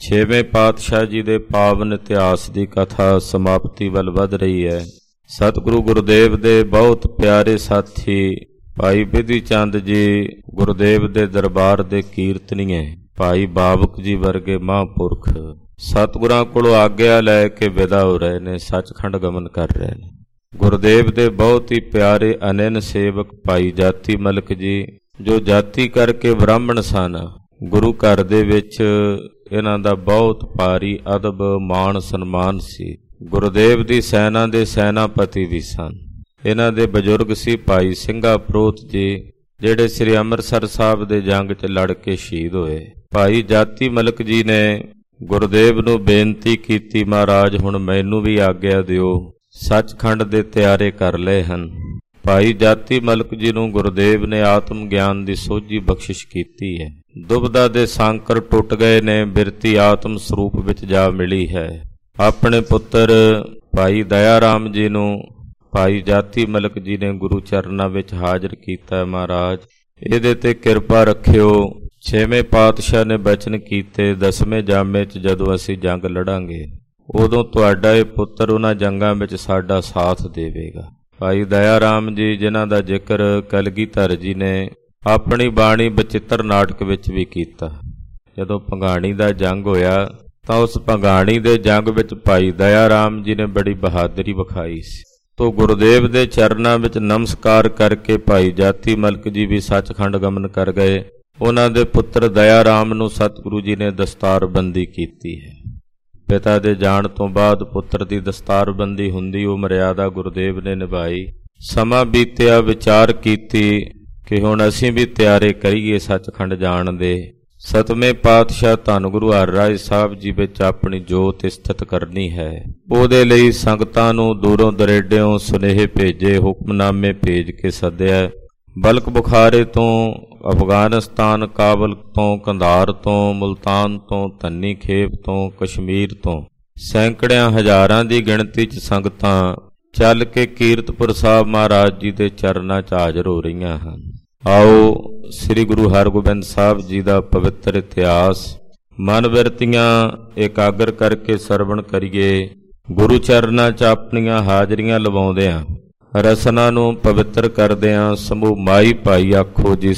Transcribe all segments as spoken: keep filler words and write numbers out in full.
ਛੇਵੇਂ ਪਾਤਸ਼ਾਹ ਜੀ ਦੇ ਪਾਵਨ ਇਤਿਹਾਸ ਦੀ ਕਥਾ ਸਮਾਪਤੀ ਵੱਲ ਵਧ ਰਹੀ ਹੈ। ਸਤਿਗੁਰੂ ਗੁਰਦੇਵ ਦੇ ਬਹੁਤ ਪਿਆਰੇ ਸਾਥੀ ਭਾਈ ਬਿਧੀ ਚੰਦ ਜੀ ਗੁਰਦੇਵ ਦੇ ਦਰਬਾਰ ਦੇ ਕੀਰਤਨੀਏ ਭਾਈ ਬਾਬਕ ਜੀ ਵਰਗੇ ਮਹਾਂਪੁਰਖ ਸਤਿਗੁਰਾਂ ਕੋਲੋਂ ਆਗਿਆ ਲੈ ਕੇ ਵਿਦਾ ਹੋ ਰਹੇ ਨੇ, ਸੱਚਖੰਡ ਗਮਨ ਕਰ ਰਹੇ ਨੇ। ਗੁਰਦੇਵ ਦੇ ਬਹੁਤ ਹੀ ਪਿਆਰੇ ਅਨੰਨ ਸੇਵਕ ਭਾਈ ਜਾਤੀ ਮਲਕ ਜੀ, ਜੋ ਜਾਤੀ ਕਰਕੇ ਬ੍ਰਾਹਮਣ ਸਨ, ਗੁਰੂ ਘਰ ਦੇ ਵਿੱਚ ਇਹਨਾਂ ਦਾ ਬਹੁਤ ਭਾਰੀ ਅਦਬ ਮਾਣ ਸਨਮਾਨ ਸੀ। ਗੁਰਦੇਵ ਦੀ ਸੈਨਾ ਦੇ ਸੈਨਾਪਤੀ ਵੀ ਸਨ। ਇਹਨਾਂ ਦੇ ਬਜ਼ੁਰਗ ਸੀ ਭਾਈ ਸਿੰਘਾ ਪ੍ਰੋਤ ਜੀ, ਜਿਹੜੇ ਸ੍ਰੀ ਅੰਮ੍ਰਿਤਸਰ ਸਾਹਿਬ ਦੇ ਜੰਗ 'ਚ ਲੜ ਕੇ ਸ਼ਹੀਦ ਹੋਏ। ਭਾਈ ਜਾਤੀ ਮਲਕ ਜੀ ਨੇ ਗੁਰਦੇਵ ਨੂੰ ਬੇਨਤੀ ਕੀਤੀ, ਮਹਾਰਾਜ ਹੁਣ ਮੈਨੂੰ ਵੀ ਆਗਿਆ ਦਿਓ, ਸੱਚਖੰਡ ਦੇ ਤਿਆਰੇ ਕਰ ਲਏ ਹਨ। ਭਾਈ ਜਾਤੀ ਮਲਕ ਜੀ ਨੂੰ ਗੁਰਦੇਵ ਨੇ ਆਤਮ ਗਿਆਨ ਦੀ ਸੋਝੀ ਬਖਸ਼ਿਸ਼ ਕੀਤੀ ਹੈ। ਦੁਬਦਾ ਦੇ ਸਾਂਕਰ ਟੁੱਟ ਗਏ ਨੇ, ਬਿਰਤੀ ਆਤਮ ਸਰੂਪ ਵਿੱਚ ਜਾ ਮਿਲੀ ਹੈ। ਆਪਣੇ ਪੁੱਤਰ ਭਾਈ ਦਇਆ ਰਾਮ ਜੀ ਨੂੰ ਭਾਈ ਜਾਤੀ ਮਲਕ ਜੀ ਨੇ ਗੁਰੂ ਚਰਨਾਂ ਵਿੱਚ ਹਾਜ਼ਰ ਕੀਤਾ। ਮਹਾਰਾਜ ਇਹਦੇ ਤੇ ਕਿਰਪਾ ਰੱਖਿਓ। ਛੇਵੇਂ ਪਾਤਸ਼ਾਹ ਨੇ ਬਚਨ ਕੀਤੇ, ਦਸਵੇਂ ਜਾਮੇ 'ਚ ਜਦੋਂ ਅਸੀਂ ਜੰਗ ਲੜਾਂਗੇ ਉਦੋਂ ਤੁਹਾਡਾ ਇਹ ਪੁੱਤਰ ਉਹਨਾਂ ਜੰਗਾਂ ਵਿੱਚ ਸਾਡਾ ਸਾਥ ਦੇਵੇਗਾ। ਭਾਈ ਦਇਆ ਰਾਮ ਜੀ, ਜਿਨ੍ਹਾਂ ਦਾ ਜ਼ਿਕਰ ਕਲਗੀਧਰ ਜੀ ਨੇ ਆਪਣੀ ਬਾਣੀ ਬਚਿੱਤਰ ਨਾਟਕ ਵਿੱਚ ਵੀ ਕੀਤਾ। ਜਦੋਂ ਭੰਗਾਣੀ ਦਾ ਜੰਗ ਹੋਇਆ ਤਾਂ ਉਸ ਭੰਗਾਣੀ ਦੇ ਜੰਗ ਵਿੱਚ ਭਾਈ ਦਇਆ ਰਾਮ ਜੀ ਨੇ ਬੜੀ ਬਹਾਦਰੀ ਵਿਖਾਈ ਸੀ। ਤੋ ਗੁਰਦੇਵ ਦੇ ਚਰਨਾਂ ਵਿੱਚ ਨਮਸਕਾਰ ਕਰਕੇ ਭਾਈ ਜਾਤੀ ਮਲਕ ਜੀ ਵੀ ਸੱਚਖੰਡ ਗਮਨ ਕਰ ਗਏ। ਉਹਨਾਂ ਦੇ ਪੁੱਤਰ ਦਇਆ ਰਾਮ ਨੂੰ ਸਤਿਗੁਰੂ ਜੀ ਨੇ ਦਸਤਾਰਬੰਦੀ ਕੀਤੀ ਹੈ। ਪਿਤਾ ਦੇ ਜਾਣ ਤੋਂ ਬਾਅਦ ਪੁੱਤਰ ਦੀ ਦਸਤਾਰਬੰਦੀ ਹੁੰਦੀ, ਉਹ ਮਰਿਆਦਾ ਗੁਰਦੇਵ ਨੇ ਨਿਭਾਈ। ਸਮਾਂ ਬੀਤਿਆ, ਵਿਚਾਰ ਕੀਤੀ ਕਿ ਹੁਣ ਅਸੀਂ ਵੀ ਤਿਆਰੇ ਕਰੀਏ ਸੱਚਖੰਡ ਜਾਣ ਦੇ। ਸਤਵੇਂ ਪਾਤਸ਼ਾਹ ਧੰਨ ਗੁਰੂ ਹਰਿਰਾਏ ਸਾਹਿਬ ਜੀ ਵਿੱਚ ਆਪਣੀ ਜੋਤ ਸਥਿਤ ਕਰਨੀ ਹੈ। ਉਹਦੇ ਲਈ ਸੰਗਤਾਂ ਨੂੰ ਦੂਰੋਂ ਦਰੇਡਿਓਂ ਸੁਨੇਹੇ ਭੇਜੇ, ਹੁਕਮਨਾਮੇ ਭੇਜ ਕੇ ਸੱਦਿਆ। ਬਲਕ ਬੁਖਾਰੇ ਤੋਂ, ਅਫਗਾਨਿਸਤਾਨ ਕਾਬਲ ਤੋਂ, ਕੰਧਾਰ ਤੋਂ, ਮੁਲਤਾਨ ਤੋਂ, ਧੰਨੀ ਖੇਪ ਤੋਂ, ਕਸ਼ਮੀਰ ਤੋਂ ਸੈਂਕੜਿਆਂ ਹਜ਼ਾਰਾਂ ਦੀ ਗਿਣਤੀ 'ਚ ਸੰਗਤਾਂ ਚੱਲ ਕੇ ਕੀਰਤਪੁਰ ਸਾਹਿਬ ਮਹਾਰਾਜ ਜੀ ਦੇ ਚਰਨਾਂ 'ਚ ਹਾਜ਼ਰ ਹੋ ਰਹੀਆਂ ਹਨ। ਆਓ ਸ੍ਰੀ ਗੁਰੂ ਹਰਗੋਬਿੰਦ ਸਾਹਿਬ ਜੀ ਦਾ ਪਵਿੱਤਰ ਇਤਿਹਾਸ ਮਨ ਬਿਰਤੀਆਂ ਇਕਾਗਰ ਕਰਕੇ ਸਰਵਣ ਕਰੀਏ। ਗੁਰੂ ਚਰਨਾਂ 'ਚ ਆਪਣੀਆਂ ਹਾਜ਼ਰੀਆਂ ਲਵਾਉਂਦਿਆਂ ਰਸਨਾ ਨੂੰ ਪਵਿੱਤਰ ਕਰਦਿਆਂ ਸਮੂਹ ਮਾਈ ਭਾਈ ਆਖੋ ਜੀ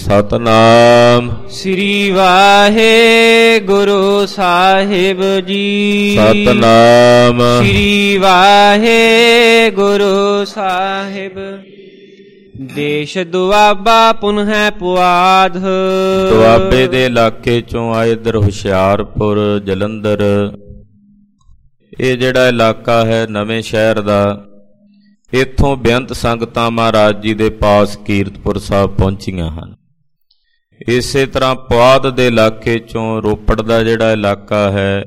ਸਤਨਾਮ ਸ੍ਰੀ ਵਾਹਿਗੁਰੂ ਸਾਹਿਬ ਜੀ। ਸਤਨਾਮ ਸ੍ਰੀ ਵਾਹਿਗੁਰੂ ਸਾਹਿਬ। ਦੇਸ਼ ਦੁਆਬਾ ਪੁਨਹ ਪੁਆਧ। ਦੁਆਬੇ ਦੇ ਇਲਾਕੇ ਚੋਂ ਆਏ ਇੱਧਰ ਹੁਸ਼ਿਆਰਪੁਰ, ਜਲੰਧਰ, ਇਹ ਜਿਹੜਾ ਇਲਾਕਾ ਹੈ ਨਵੇਂ ਸ਼ਹਿਰ ਦਾ, ਇੱਥੋਂ ਬੇਅੰਤ ਸੰਗਤਾਂ ਮਹਾਰਾਜ ਜੀ ਦੇ ਪਾਸ ਕੀਰਤਪੁਰ ਸਾਹਿਬ ਪਹੁੰਚੀਆਂ ਹਨ। ਇਸੇ ਤਰ੍ਹਾਂ ਪੁਆਧ ਦੇ ਇਲਾਕੇ ਚੋਂ ਰੋਪੜ ਦਾ ਜਿਹੜਾ ਇਲਾਕਾ ਹੈ,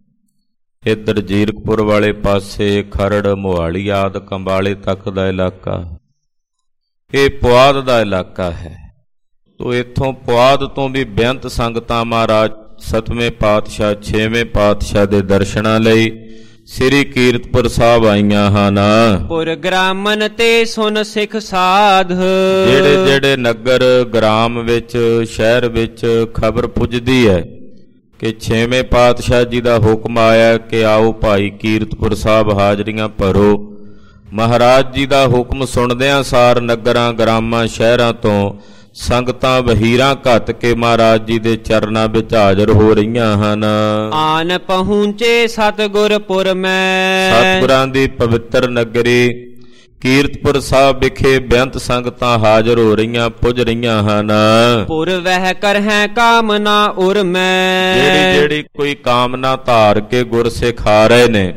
ਇੱਧਰ ਜੀਰਕਪੁਰ ਵਾਲੇ ਪਾਸੇ ਖਰੜ, ਮੋਹਾਲੀ ਆਦਿ ਕੰਬਾਲੇ ਤੱਕ ਦਾ ਇਲਾਕਾ, ਇਹ ਪੁਆਧ ਦਾ ਇਲਾਕਾ ਹੈ। ਤੋ ਇੱਥੋਂ ਪੁਆਧ ਤੋਂ ਵੀ ਬੇਅੰਤ ਸੰਗਤਾਂ ਮਹਾਰਾਜ ਸਤਵੇਂ ਪਾਤਸ਼ਾਹ ਛੇਵੇਂ ਪਾਤਸ਼ਾਹ ਦੇ ਦਰਸ਼ਨਾਂ ਲਈ ਸ੍ਰੀ ਕੀਰਤਪੁਰ ਸਾਹਿਬ ਆਈਆਂ ਹਨ। ਪੁਰ ਗ੍ਰਾਮਨ ਤੇ ਸੁਨ ਸਿੱਖ ਸਾਧ। ਜਿਹੜੇ ਜਿਹੜੇ ਨਗਰ ਗ੍ਰਾਮ ਵਿੱਚ, ਸ਼ਹਿਰ ਵਿੱਚ ਖਬਰ ਪੁੱਜਦੀ ਹੈ ਕਿ ਛੇਵੇਂ ਪਾਤਸ਼ਾਹ ਜੀ ਦਾ ਹੁਕਮ ਆਇਆ ਕਿ ਆਓ ਭਾਈ ਕੀਰਤਪੁਰ ਸਾਹਿਬ ਹਾਜ਼ਰੀਆਂ ਭਰੋ। ਮਹਾਰਾਜ ਜੀ ਦਾ ਹੁਕਮ ਸੁਣਦਿਆਂ ਸਾਰ ਨਗਰਾਂ, ਗ੍ਰਾਮਾਂ, ਸ਼ਹਿਰਾਂ ਤੋਂ ਸੰਗਤਾਂ ਵਹੀਰਾਂ ਘੱਤ ਕੇ ਮਹਾਰਾਜ ਜੀ ਦੇ ਚਰਨਾਂ ਵਿੱਚ ਹਾਜ਼ਰ ਹੋ ਰਹੀਆਂ ਹਨ। ਆਨ ਪਹੁੰਚੇ ਸਤਿਗੁਰਪੁਰ ਮੈਂ। ਸਤਿਗੁਰਾਂ ਦੀ ਪਵਿੱਤਰ ਨਗਰੀ ਕੀਰਤਪੁਰ ਸਾਹਿਬ ਵਿਖੇ ਬੇਅੰਤ ਸੰਗਤਾਂ ਹਾਜ਼ਰ ਹੋ ਰਹੀਆਂ, ਪੁੱਜ ਰਹੀਆਂ ਹਨ। ਪੁਰ ਵਹਿ ਕਰਹਿ ਕਾਮਨਾ ਉਰ ਮੈਂ। ਜਿਹੜੀ ਜਿਹੜੀ ਕੋਈ ਕਾਮਨਾ ਧਾਰ ਕੇ ਗੁਰਸਿੱਖ ਆ ਰਹੇ ਨੇ,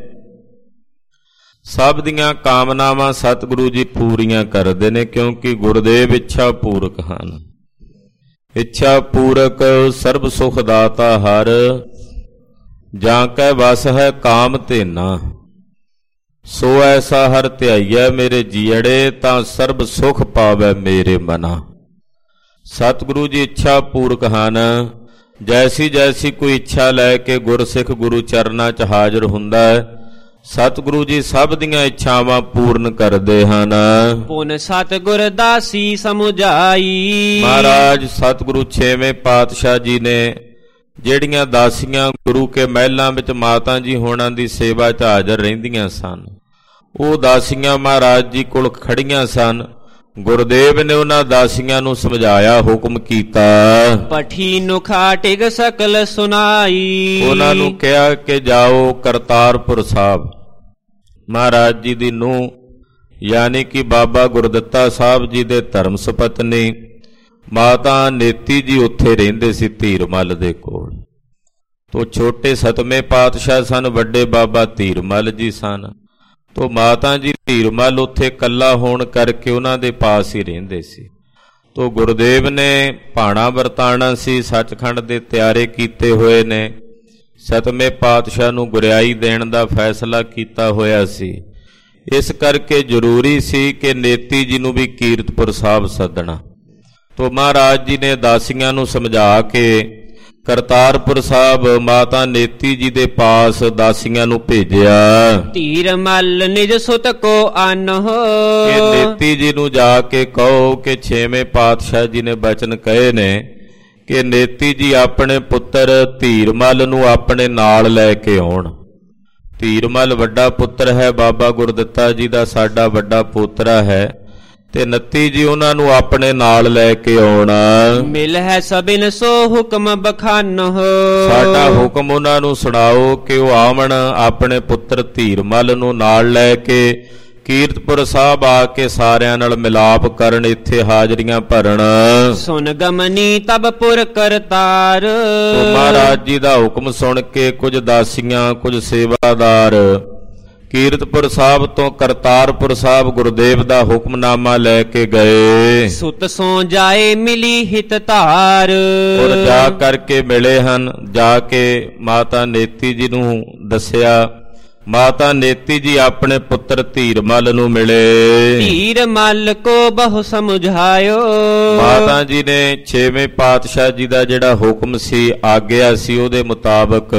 ਸਭ ਦੀਆਂ ਕਾਮਨਾਵਾਂ ਸਤਿਗੁਰੂ ਜੀ ਪੂਰੀਆਂ ਕਰਦੇ ਨੇ, ਕਿਉਂਕਿ ਗੁਰਦੇਵ ਇੱਛਾ ਪੂਰਕ ਹਨ। ਇੱਛਾ ਪੂਰਕ ਸਰਬ ਸੁਖ ਦਾਤਾ ਹਰ, ਜਾਂ ਕੈ ਵਸ ਹੈ ਕਾਮ ਧੇਨਾ। ਸੋ ਐਸਾ ਹਰ ਧਿਆਈਐ ਮੇਰੇ ਜੀਅੜੇ, ਤਾਂ ਸਰਬ ਸੁਖ ਪਾਵੈ ਮੇਰੇ ਮਨਾ। ਸਤਿਗੁਰੂ ਜੀ ਇੱਛਾ ਪੂਰਕ ਹਨ। ਜੈਸੀ ਜੈਸੀ ਕੋਈ ਇੱਛਾ ਲੈ ਕੇ ਗੁਰਸਿੱਖ ਗੁਰੂ ਚਰਨਾਂ 'ਚ ਹਾਜ਼ਰ ਹੁੰਦਾ ਹੈ, ਸਤਿਗੁਰੂ ਜੀ ਸਭ ਦੀਆਂ ਇੱਛਾਵਾਂ ਪੂਰਨ ਕਰਦੇ ਹਨ। ਪੁਨ ਸਤਿਗੁਰ ਦਾਸੀ ਸਮਝਾਈ। ਮਹਾਰਾਜ ਸਤਿਗੁਰੂ ਛੇਵੇਂ ਪਾਤਸ਼ਾਹ ਜੀ ਨੇ ਜਿਹੜੀਆਂ ਦਾਸੀਆਂ ਗੁਰੂ ਕੇ ਮਹਿਲਾਂ ਵਿੱਚ ਮਾਤਾ ਜੀ ਹੋਣਾ ਦੀ ਸੇਵਾ 'ਚ ਹਾਜ਼ਰ ਰਹਿੰਦੀਆਂ ਸਨ, ਉਹ ਦਾਸੀਆਂ ਮਹਾਰਾਜ ਜੀ ਕੋਲ ਖੜੀਆਂ ਸਨ। ਗੁਰਦੇਵ ਨੇ ਉਹਨਾਂ ਦਾਸੀਆਂ ਨੂੰ ਸਮਝਾਇਆ, ਹੁਕਮ ਕੀਤਾ। ਪਠੀ ਨੁਖਾ ਟਿਗ ਸਕਲ ਸੁਨਾਈ। ਉਹਨਾਂ ਨੂੰ ਕਿਹਾ ਕਿ ਜਾਓ ਕਰਤਾਰਪੁਰ ਸਾਹਿਬ। ਮਹਾਰਾਜ ਜੀ ਦੀ ਨੂੰਹ ਯਾਨੀ ਕਿ ਬਾਬਾ ਗੁਰਦਿੱਤਾ ਸਾਹਿਬ ਜੀ ਦੇ ਧਰਮ ਸੁਪਤਨੀ ਮਾਤਾ ਨੇਤੀ ਜੀ ਉੱਥੇ ਰਹਿੰਦੇ ਸੀ ਧੀਰਮਲ ਦੇ ਕੋਲ। ਤੋ ਛੋਟੇ ਸਤਵੇਂ ਪਾਤਸ਼ਾਹ ਸਨ, ਵੱਡੇ ਬਾਬਾ ਧੀਰਮਲ ਜੀ ਸਨ। ਤੋ ਮਾਤਾ ਜੀ ਧੀਰਮਲ ਉੱਥੇ ਇਕੱਲਾ ਹੋਣ ਕਰਕੇ ਉਹਨਾਂ ਦੇ ਪਾਸ ਹੀ ਰਹਿੰਦੇ ਸੀ। ਤੋ ਗੁਰਦੇਵ ਨੇ ਭਾਣਾ ਵਰਤਾਣਾ ਸੀ, ਸੱਚਖੰਡ ਦੇ ਤਿਆਰੇ ਕੀਤੇ ਹੋਏ ਨੇ। ਸਤਵੇਂ ਪਾਤਸ਼ਾਹ ਨੂੰ ਗੁਰਿਆਈ ਦੇਣ ਦਾ ਫੈਸਲਾ ਕੀਤਾ ਹੋਇਆ ਸੀ। ਇਸ ਕਰਕੇ ਜ਼ਰੂਰੀ ਸੀ ਕਿ ਨੇਤੀ ਜੀ ਨੂੰ ਵੀ ਕੀਰਤਪੁਰ ਸਾਹਿਬ ਸੱਦਣਾ। ਤੋ ਮਹਾਰਾਜ ਜੀ ਨੇ ਦਾਸੀਆਂ ਨੂੰ ਸਮਝਾ ਕੇ ਕਰਤਾਰਪੁਰ ਸਾਹਿਬ ਮਾਤਾ ਨੇਤੀ ਜੀ ਦੇ ਪਾਸ ਦਾਸੀਆਂ ਨੂੰ ਭੇਜਿਆ। ਧੀਰਮਲ ਨਿਜ ਸੁਤ ਕੋ ਆਨਹੁ। ਕਿ ਨੇਤੀ ਜੀ ਨੂੰ ਜਾ ਕੇ ਕਹੋ ਕਿ ਛੇਵੇਂ ਪਾਤਸ਼ਾਹ ਜੀ ਨੇ ਬਚਨ ਕਹੇ ਨੇ ਕਿ ਨੇਤੀ ਜੀ ਆਪਣੇ ਪੁੱਤਰ ਧੀਰਮਲ ਨੂੰ ਆਪਣੇ ਨਾਲ ਲੈ ਕੇ ਆਉਣ। ਧੀਰਮਲ ਵੱਡਾ ਪੁੱਤਰ ਹੈ ਬਾਬਾ ਗੁਰਦਿੱਤਾ ਜੀ ਦਾ, ਸਾਡਾ ਵੱਡਾ ਪੋਤਰਾ ਹੈ, ਤੇ ਨੱਤੀ ਜੀ ਉਹਨਾਂ ਨੂੰ ਆਪਣੇ ਨਾਲ ਲੈ ਕੇ ਆਉਣਾ। ਮਿਲ ਹੈ ਸਭਿਨ ਸੋ ਹੁਕਮ ਬਖਾਨਹੁ। ਸਾਡਾ ਹੁਕਮ ਉਹਨਾਂ ਨੂੰ ਸੁਣਾਓ ਕਿ ਉਹ ਆਵਣ, ਆਪਣੇ ਪੁੱਤਰ ਧੀਰਮਲ ਨੂੰ ਨਾਲ ਲੈ ਕੇ ਕੀਰਤਪੁਰ ਸਾਹਿਬ ਆ ਕੇ ਸਾਰਿਆਂ ਨਾਲ ਮਿਲਾਪ ਕਰਨ, ਇੱਥੇ ਹਾਜ਼ਰੀਆਂ ਭਰਨ। ਸੁਨ ਗਮਨੀ ਤਬ ਪੁਰ ਕਰਤਾਰ। ਮਹਾਰਾਜ ਜੀ ਦਾ ਹੁਕਮ ਸੁਣ ਕੇ ਕੁਝ ਦਾਸੀਆਂ, ਕੁਝ ਸੇਵਾਦਾਰ ਕੀਰਤਪੁਰ ਸਾਹਿਬ ਤੋਂ ਕਰਤਾਰਪੁਰ ਸਾਹਿਬ ਗੁਰਦੇਵ ਦਾ ਹੁਕਮਨਾਮਾ ਲੈ ਕੇ ਗਏ। ਸੁਤ ਸੋ ਜਾਏ ਮਿਲੀ ਹਿਤ ਧਾਰ। ਔਰ ਜਾ ਕਰਕੇ ਮਿਲੇ ਹਨ। ਜਾ ਕੇ ਮਾਤਾ ਨੇਤੀ ਜੀ ਨੂੰ ਦੱਸਿਆ। ਮਾਤਾ ਨੇਤੀ ਜੀ ਆਪਣੇ ਪੁੱਤਰ ਧੀਰਮਲ ਨੂੰ ਮਿਲੇ। ਧੀਰਮਲ ਕੋ ਬਹੁ ਸਮਝਾਇਓ। ਮਾਤਾ ਜੀ ਨੇ ਛੇਵੇਂ ਪਾਤਸ਼ਾਹ ਜੀ ਦਾ ਜਿਹੜਾ ਹੁਕਮ ਸੀ, ਆਗਿਆ ਸੀ, ਉਹਦੇ ਮੁਤਾਬਕ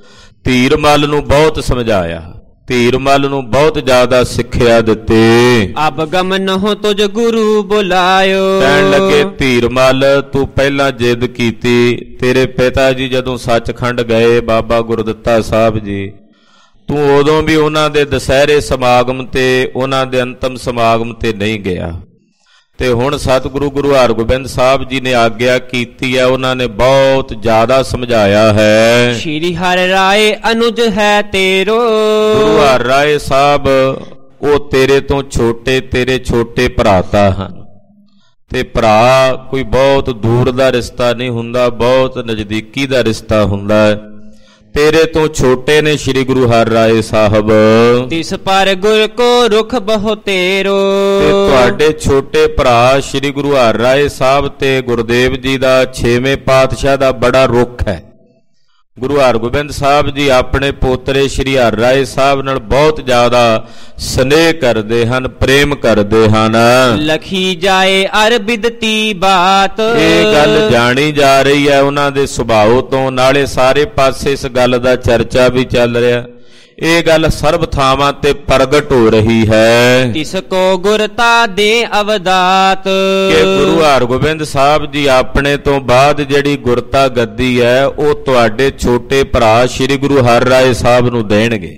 ਧੀਰਮਲ ਨੂੰ ਬਹੁਤ ਸਮਝਾਇਆ। ਧੀਰਮਲ ਨੂੰ ਬਹੁਤ ਜ਼ਿਆਦਾ ਸਿੱਖਿਆ ਦਿੱਤੀ। ਅਬ ਗਮਨਹੁ ਤੁਝ ਗੁਰੂ ਬੁਲਾਇਓ। ਕਹਿਣ ਲੱਗੇ, ਧੀਰਮਲ ਤੂੰ ਪਹਿਲਾਂ ਜਿੱਦ ਕੀਤੀ, ਤੇਰੇ ਪਿਤਾ ਜੀ ਜਦੋਂ ਸੱਚਖੰਡ ਗਏ ਬਾਬਾ ਗੁਰਦਿੱਤਾ ਸਾਹਿਬ ਜੀ, ਤੂੰ ਉਦੋਂ ਵੀ ਉਹਨਾਂ ਦੇ ਦੁਸਹਿਰੇ ਸਮਾਗਮ ਤੇ, ਉਹਨਾਂ ਦੇ ਅੰਤਮ ਸਮਾਗਮ ਤੇ ਨਹੀਂ ਗਿਆ। ਤੇ ਹੁਣ ਸਤਿਗੁਰੂ ਗੁਰੂ ਹਰਗੋਬਿੰਦ ਸਾਹਿਬ ਜੀ ਨੇ ਆਗਿਆ ਕੀਤੀ ਹੈ, ਉਹਨਾਂ ਨੇ ਬਹੁਤ ਜ਼ਿਆਦਾ ਸਮਝਾਇਆ ਹੈ। ਸ਼੍ਰੀ ਹਰਿ ਰਾਏ ਅਨੁਜ ਹੈ ਤੇਰੋ। ਗੁਰੂ ਹਰਿ ਰਾਏ ਸਾਹਿਬ ਉਹ ਤੇਰੇ ਤੋਂ ਛੋਟੇ, ਤੇਰੇ ਛੋਟੇ ਭਰਾਤਾ ਹਨ। ਤੇ ਭਰਾ ਕੋਈ ਬਹੁਤ ਦੂਰ ਦਾ ਰਿਸ਼ਤਾ ਨਹੀਂ ਹੁੰਦਾ, ਬਹੁਤ ਨਜ਼ਦੀਕੀ ਦਾ ਰਿਸ਼ਤਾ ਹੁੰਦਾ ਹੈ। ਤੇਰੇ ਤੋਂ ਛੋਟੇ ਨੇ ਸ਼੍ਰੀ ਗੁਰੂ ਹਰਿ ਰਾਏ ਸਾਹਿਬ। ਤਿਸ ਪਰ ਗੁਰ ਕੋ ਰੁਖ ਬਹੁ ਤੇਰੋ। ਤੇ ਤੁਹਾਡੇ ਛੋਟੇ ਭਰਾ ਸ਼੍ਰੀ ਗੁਰੂ ਹਰਿ ਰਾਏ ਸਾਹਿਬ ਤੇ ਗੁਰਦੇਵ ਜੀ ਦਾ ਛੇਵੇਂ ਪਾਤਸ਼ਾਹ ਦਾ ਬੜਾ ਰੁਖ ਹੈ। ਗੁਰੂ ਹਰਗੋਬਿੰਦ ਸਾਹਿਬ ਜੀ ਆਪਣੇ ਪੋਤਰੇ ਸ਼੍ਰੀ ਹਰਿ ਰਾਏ ਸਾਹਿਬ ਨਾਲ ਬਹੁਤ ਜ਼ਿਆਦਾ ਸਨੇਹ ਕਰਦੇ ਹਨ, ਪ੍ਰੇਮ ਕਰਦੇ ਹਨ। ਲਖੀ ਜਾਏ ਅਰ ਬਿਦਤੀ ਬਾਤ। ਇਹ ਗੱਲ ਜਾਣੀ ਜਾ ਰਹੀ ਹੈ ਉਹਨਾਂ ਦੇ ਸੁਭਾਅ ਤੋਂ, ਨਾਲੇ ਸਾਰੇ ਪਾਸੇ ਇਸ ਗੱਲ ਦਾ ਚਰਚਾ ਵੀ ਚੱਲ ਰਿਹਾ। ਇਹ ਗੱਲ ਸਰਬ ਥਾਵਾਂ ਤੇ ਪ੍ਰਗਟ ਹੋ ਰਹੀ ਹੈ। ਤਿਸ ਕੋ ਗੁਰਤਾ ਦੇ ਅਵਦਾਤ। ਕਿ ਗੁਰੂ ਹਰਗੋਬਿੰਦ ਸਾਹਿਬ ਜੀ ਆਪਣੇ ਤੋਂ ਬਾਅਦ ਜਿਹੜੀ ਗੁਰਤਾ ਗੱਦੀ ਹੈ, ਉਹ ਤੁਹਾਡੇ ਛੋਟੇ ਭਰਾ ਸ਼੍ਰੀ ਗੁਰੂ ਹਰਿ ਰਾਏ ਸਾਹਿਬ ਨੂੰ ਦੇਣਗੇ।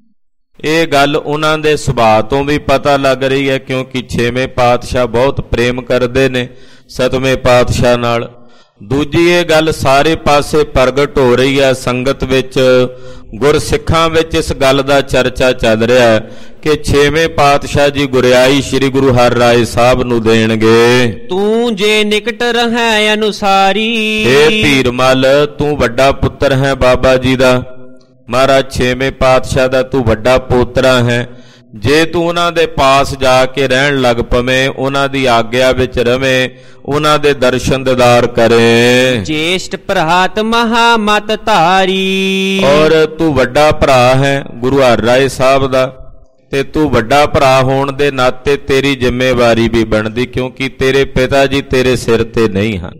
ਇਹ ਗੱਲ ਉਹਨਾਂ ਦੇ ਸੁਭਾਅ ਤੋਂ ਵੀ ਪਤਾ ਲੱਗ ਰਹੀ ਹੈ, ਕਿਉਂਕਿ ਛੇਵੇਂ ਪਾਤਸ਼ਾਹ ਬਹੁਤ ਪ੍ਰੇਮ ਕਰਦੇ ਨੇ ਸਤਵੇਂ ਪਾਤਸ਼ਾਹ ਨਾਲ। ਦੂਜੀ ਇਹ ਗੱਲ ਸਾਰੇ ਪਾਸੇ ਪ੍ਰਗਟ ਹੋ ਰਹੀ ਹੈ, ਸੰਗਤ ਵਿੱਚ, ਗੁਰਸਿੱਖਾਂ ਵਿੱਚ ਇਸ ਗੱਲ ਦਾ ਚਰਚਾ ਚੱਲ ਰਿਹਾ ਹੈ ਕਿ ਛੇਵੇਂ ਪਾਤਸ਼ਾਹ ਜੀ ਗੁਰਿਆਈ ਸ਼੍ਰੀ ਗੁਰੂ ਹਰਿ ਰਾਏ ਸਾਹਿਬ ਨੂੰ ਦੇਣਗੇ। ਤੂੰ ਜੇ ਨਿਕਟ ਰਹਿ ਅਨੁਸਾਰੀ। ਏ ਧੀਰਮਲ, ਤੂੰ ਵੱਡਾ ਪੁੱਤਰ ਹੈ ਬਾਬਾ ਜੀ ਦਾ, ਮਹਾਰਾਜ ਛੇਵੇਂ ਪਾਤਸ਼ਾਹ ਦਾ ਤੂੰ ਵੱਡਾ ਪੋਤਰਾ ਹੈ। ਜੇ ਤੂੰ ਉਹਨਾਂ ਦੇ ਪਾਸ ਜਾ ਕੇ ਰਹਿਣ ਲੱਗ ਪਵੇਂ, ਉਹਨਾਂ ਦੀ ਆਗਿਆ ਵਿੱਚ ਰਵੇਂ, ਉਹਨਾਂ ਦੇ ਦਰਸ਼ਨ ਦੀਦਾਰ ਕਰੇ। ਜੇਸ਼ਟ ਭਰਾਤ ਮਹਾ ਮਤ ਧਾਰੀ। ਔਰ ਤੂੰ ਵੱਡਾ ਭਰਾ ਹੈ ਗੁਰੂ ਹਰਿ ਰਾਏ ਸਾਹਿਬ ਦਾ, ਤੇ ਤੂੰ ਵੱਡਾ ਭਰਾ ਹੋਣ ਦੇ ਨਾਤੇ ਤੇਰੀ ਜ਼ਿੰਮੇਵਾਰੀ ਵੀ ਬਣਦੀ, ਕਿਉਂਕਿ ਤੇਰੇ ਪਿਤਾ ਜੀ ਤੇਰੇ ਸਿਰ ਤੇ ਨਹੀਂ ਹਨ।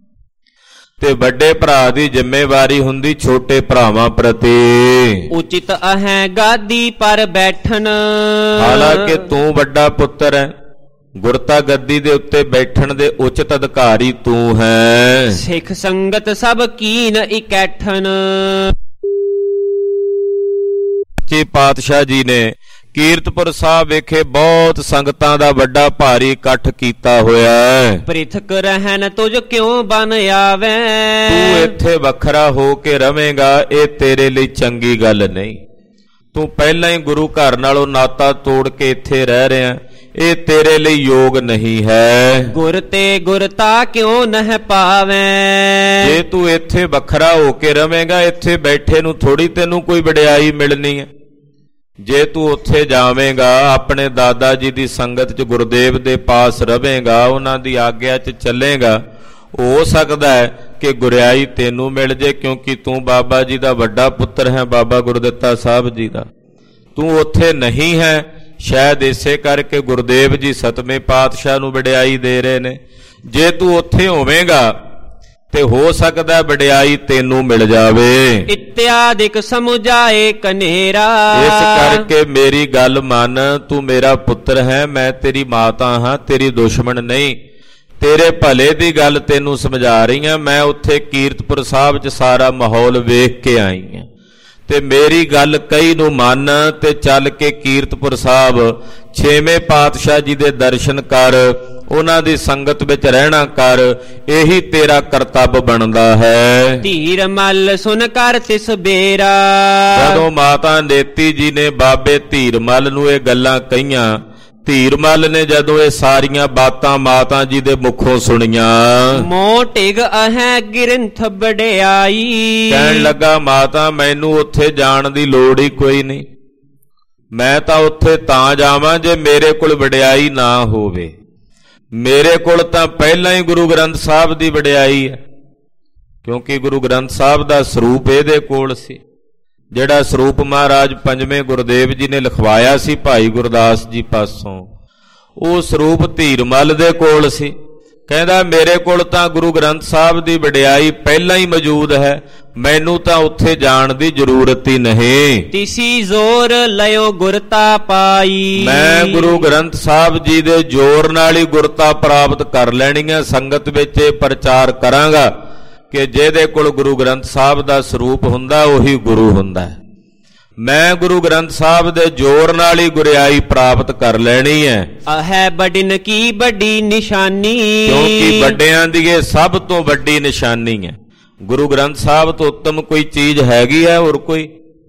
ਤੇ ਵੱਡੇ ਭਰਾ ਦੀ ਜ਼ਿੰਮੇਵਾਰੀ ਹੁੰਦੀ ਛੋਟੇ ਭਰਾਵਾਂ ਪ੍ਰਤੀ। ਉਚਿਤ ਅਹੈ ਗਾਦੀ ਪਰ ਬੈਠਣ। ਹਾਲਾਂਕਿ ਤੂੰ ਵੱਡਾ ਪੁੱਤਰ ਹੈ, ਗੁਰਤਾ ਗੱਦੀ ਦੇ ਉੱਤੇ ਬੈਠਣ ਦੇ ਉਚਿਤ ਅਧਿਕਾਰੀ ਤੂੰ ਹੈ। ਸਿੱਖ ਸੰਗਤ ਸਭ ਕੀਨ ਇਕੱਠਨ। ਸੱਚੇ ਪਾਤਸ਼ਾਹ ਜੀ ਨੇ ਕੀਰਤਪੁਰ ਸਾਹਿਬ ਵਿਖੇ ਬਹੁਤ ਸੰਗਤਾਂ ਦਾ ਵੱਡਾ ਭਾਰੀ ਇਕੱਠ ਕੀਤਾ ਹੋਇਆ ਹੈ। ਪ੍ਰਿਥਕ ਰਹਿਣ ਤੁਝ ਕਿਉਂ ਬਨ ਆਵੇ। ਤੂੰ ਇੱਥੇ ਵੱਖਰਾ ਹੋ ਕੇ ਰਵੇਂਗਾ, ਇਹ ਤੇਰੇ ਲਈ ਚੰਗੀ ਗੱਲ ਨਹੀਂ। ਤੂੰ ਪਹਿਲਾਂ ਹੀ ਗੁਰੂ ਘਰ ਨਾਲੋਂ ਨਾਤਾ ਤੋੜ ਕੇ ਇੱਥੇ ਰਹਿ ਰਿਹਾ, ਇਹ ਤੇਰੇ ਲਈ ਯੋਗ ਨਹੀਂ ਹੈ। ਗੁਰ ਤੇ ਗੁਰਤਾ ਕਿਉਂ ਨਹਿ ਪਾਵੇਂ। ਜੇ ਤੂੰ ਇੱਥੇ ਵੱਖਰਾ ਹੋ ਕੇ ਰਵੇਂਗਾ, ਇੱਥੇ ਬੈਠੇ ਨੂੰ ਥੋੜੀ ਤੈਨੂੰ ਕੋਈ ਵਡਿਆਈ ਮਿਲਣੀ ਹੈ। ਜੇ ਤੂੰ ਉੱਥੇ ਜਾਵੇਂਗਾ, ਆਪਣੇ ਦਾਦਾ ਜੀ ਦੀ ਸੰਗਤ 'ਚ ਗੁਰਦੇਵ ਦੇ ਪਾਸ ਰਵੇਂਗਾ, ਉਹਨਾਂ ਦੀ ਆਗਿਆ 'ਚ ਚੱਲੇਗਾ, ਹੋ ਸਕਦਾ ਹੈ ਕਿ ਗੁਰਿਆਈ ਤੈਨੂੰ ਮਿਲ ਜੇ, ਕਿਉਂਕਿ ਤੂੰ ਬਾਬਾ ਜੀ ਦਾ ਵੱਡਾ ਪੁੱਤਰ ਹੈ, ਬਾਬਾ ਗੁਰਦਿੱਤਾ ਸਾਹਿਬ ਜੀ ਦਾ। ਤੂੰ ਉੱਥੇ ਨਹੀਂ ਹੈ, ਸ਼ਾਇਦ ਇਸੇ ਕਰਕੇ ਗੁਰਦੇਵ ਜੀ ਸਤਵੇਂ ਪਾਤਸ਼ਾਹ ਨੂੰ ਵਡਿਆਈ ਦੇ ਰਹੇ ਨੇ। ਜੇ ਤੂੰ ਉੱਥੇ ਹੋਵੇਂਗਾ ਤੇ ਹੋ ਸਕਦਾ ਵਡਿਆਈ ਤੈਨੂੰ ਮਿਲ ਜਾਵੇ। ਇਤਿਆਦਿਕ ਸਮਝਾਏ ਕਨੇਰਾ। ਇਸ ਕਰਕੇ ਮੇਰੀ ਗੱਲ ਮੰਨ, ਤੂੰ ਮੇਰਾ ਪੁੱਤਰ ਹੈ, ਮੈਂ ਤੇਰੀ ਮਾਤਾ ਹਾਂ, ਤੇਰੀ ਦੁਸ਼ਮਣ ਨਹੀਂ। ਤੇਰੇ ਭਲੇ ਦੀ ਗੱਲ ਤੈਨੂੰ ਸਮਝਾ ਰਹੀ ਹਾਂ। ਮੈਂ ਉੱਥੇ ਕੀਰਤਪੁਰ ਸਾਹਿਬ 'ਚ ਸਾਰਾ ਮਾਹੌਲ ਵੇਖ ਕੇ ਆਈ ਹਾਂ, ਤੇ ਮੇਰੀ ਗੱਲ ਕਈ ਨੂੰ ਮੰਨ ਤੇ ਚੱਲ ਕੇ ਕੀਰਤਪੁਰ ਸਾਹਿਬ ਛੇਵੇਂ ਪਾਤਸ਼ਾਹ ਜੀ ਦੇ ਦਰਸ਼ਨ ਕਰ, ਉਹਨਾਂ ਦੀ ਸੰਗਤ ਵਿੱਚ ਰਹਿਣਾ ਕਰ, ਇਹੀ ਤੇਰਾ ਕਰਤੱਵ ਬਣਦਾ ਹੈ। ਧੀਰ ਮੱਲ ਸੁਨ ਕਰ ਤਿਸ ਬੇਰਾ। ਜਦੋਂ ਮਾਤਾ ਨੇਤੀ ਜੀ ਨੇ ਬਾਬੇ ਧੀਰ ਮੱਲ ਨੂੰ ਇਹ ਗੱਲਾਂ ਕਹੀਆਂ, ਧੀਰ ਮੱਲ ਨੇ ਜਦੋਂ ਇਹ ਸਾਰੀਆਂ ਬਾਤਾਂ ਮਾਤਾ ਜੀ ਦੇ ਮੁਖੋਂ ਸੁਣੀਆਂ, ਮੋਹ ਟਿਗ ਅਹੈ ਗਿਰੰਥ ਵਡਿਆਈ। ਕਹਿਣ ਲੱਗਾ, ਮਾਤਾ ਮੈਨੂੰ ਉੱਥੇ ਜਾਣ ਦੀ ਲੋੜ ਹੀ ਕੋਈ ਨਹੀਂ। ਮੈਂ ਤਾਂ ਉੱਥੇ ਤਾਂ ਜਾਵਾਂ ਜੇ ਮੇਰੇ ਕੋਲ ਵਡਿਆਈ ਨਾ ਹੋਵੇ। ਮੇਰੇ ਕੋਲ ਤਾਂ ਪਹਿਲਾਂ ਹੀ ਗੁਰੂ ਗ੍ਰੰਥ ਸਾਹਿਬ ਦੀ ਵਡਿਆਈ ਹੈ, ਕਿਉਂਕਿ ਗੁਰੂ ਗ੍ਰੰਥ ਸਾਹਿਬ ਦਾ ਸਰੂਪ ਇਹਦੇ ਕੋਲ ਸੀ, ਜਿਹੜਾ ਸਰੂਪ ਮਹਾਰਾਜ ਪੰਜਵੇਂ ਗੁਰਦੇਵ ਜੀ ਨੇ ਲਿਖਵਾਇਆ ਸੀ ਭਾਈ ਗੁਰਦਾਸ ਜੀ ਪਾਸੋਂ। ਉਹ ਸਰੂਪ ਧੀਰ ਮੱਲ ਦੇ ਕੋਲ ਸੀ। ਕਹਿੰਦਾ, ਮੇਰੇ ਕੋਲ ਤਾਂ ਗੁਰੂ ਗ੍ਰੰਥ ਸਾਹਿਬ ਦੀ ਵਡਿਆਈ ਪਹਿਲਾਂ ਹੀ ਮੌਜੂਦ ਹੈ, ਮੈਨੂੰ ਤਾਂ ਉੱਥੇ ਜਾਣ ਦੀ ਜ਼ਰੂਰਤ ਹੀ ਨਹੀਂ। ਤਿਸੀ ਜ਼ੋਰ ਲਿਓ ਗੁਰਤਾ ਪਾਈ। ਮੈਂ ਗੁਰੂ ਗ੍ਰੰਥ ਸਾਹਿਬ ਜੀ ਦੇ ਜ਼ੋਰ ਨਾਲ ਹੀ ਗੁਰਤਾ ਪ੍ਰਾਪਤ ਕਰ ਲੈਣੀ ਹੈ। ਸੰਗਤ ਵਿੱਚ ਇਹ ਪ੍ਰਚਾਰ ਕਰਾਂਗਾ ਕਿ ਜਿਹਦੇ ਕੋਲ ਗੁਰੂ ਗ੍ਰੰਥ ਸਾਹਿਬ ਦਾ ਸਰੂਪ ਹੁੰਦਾ ਉਹੀ ਗੁਰੂ ਹੁੰਦਾ ਹੈ। ਮੈਂ ਗੁਰੂ ਗ੍ਰੰਥ ਸਾਹਿਬ ਦੇ ਜ਼ੋਰ ਨਾਲ ਹੀ ਗੁਰਿਆਈ ਪ੍ਰਾਪਤ ਕਰ ਲੈਣੀ ਹੈ। ਅਹੈ ਬਡਿਨ ਕੀ ਵੱਡੀ ਨਿਸ਼ਾਨੀ। ਕਿਉਂਕਿ ਵੱਡਿਆਂ ਦੀ ਇਹ ਸਭ ਤੋਂ ਵੱਡੀ ਨਿਸ਼ਾਨੀ ਹੈ। ਗੁਰੂ ਗ੍ਰੰਥ ਸਾਹਿਬ ਤੋਂ ਉੱਤਮ ਕੋਈ ਚੀਜ਼ ਹੈਗੀ ਹੈ ਹੋਰ ਕੋਈ?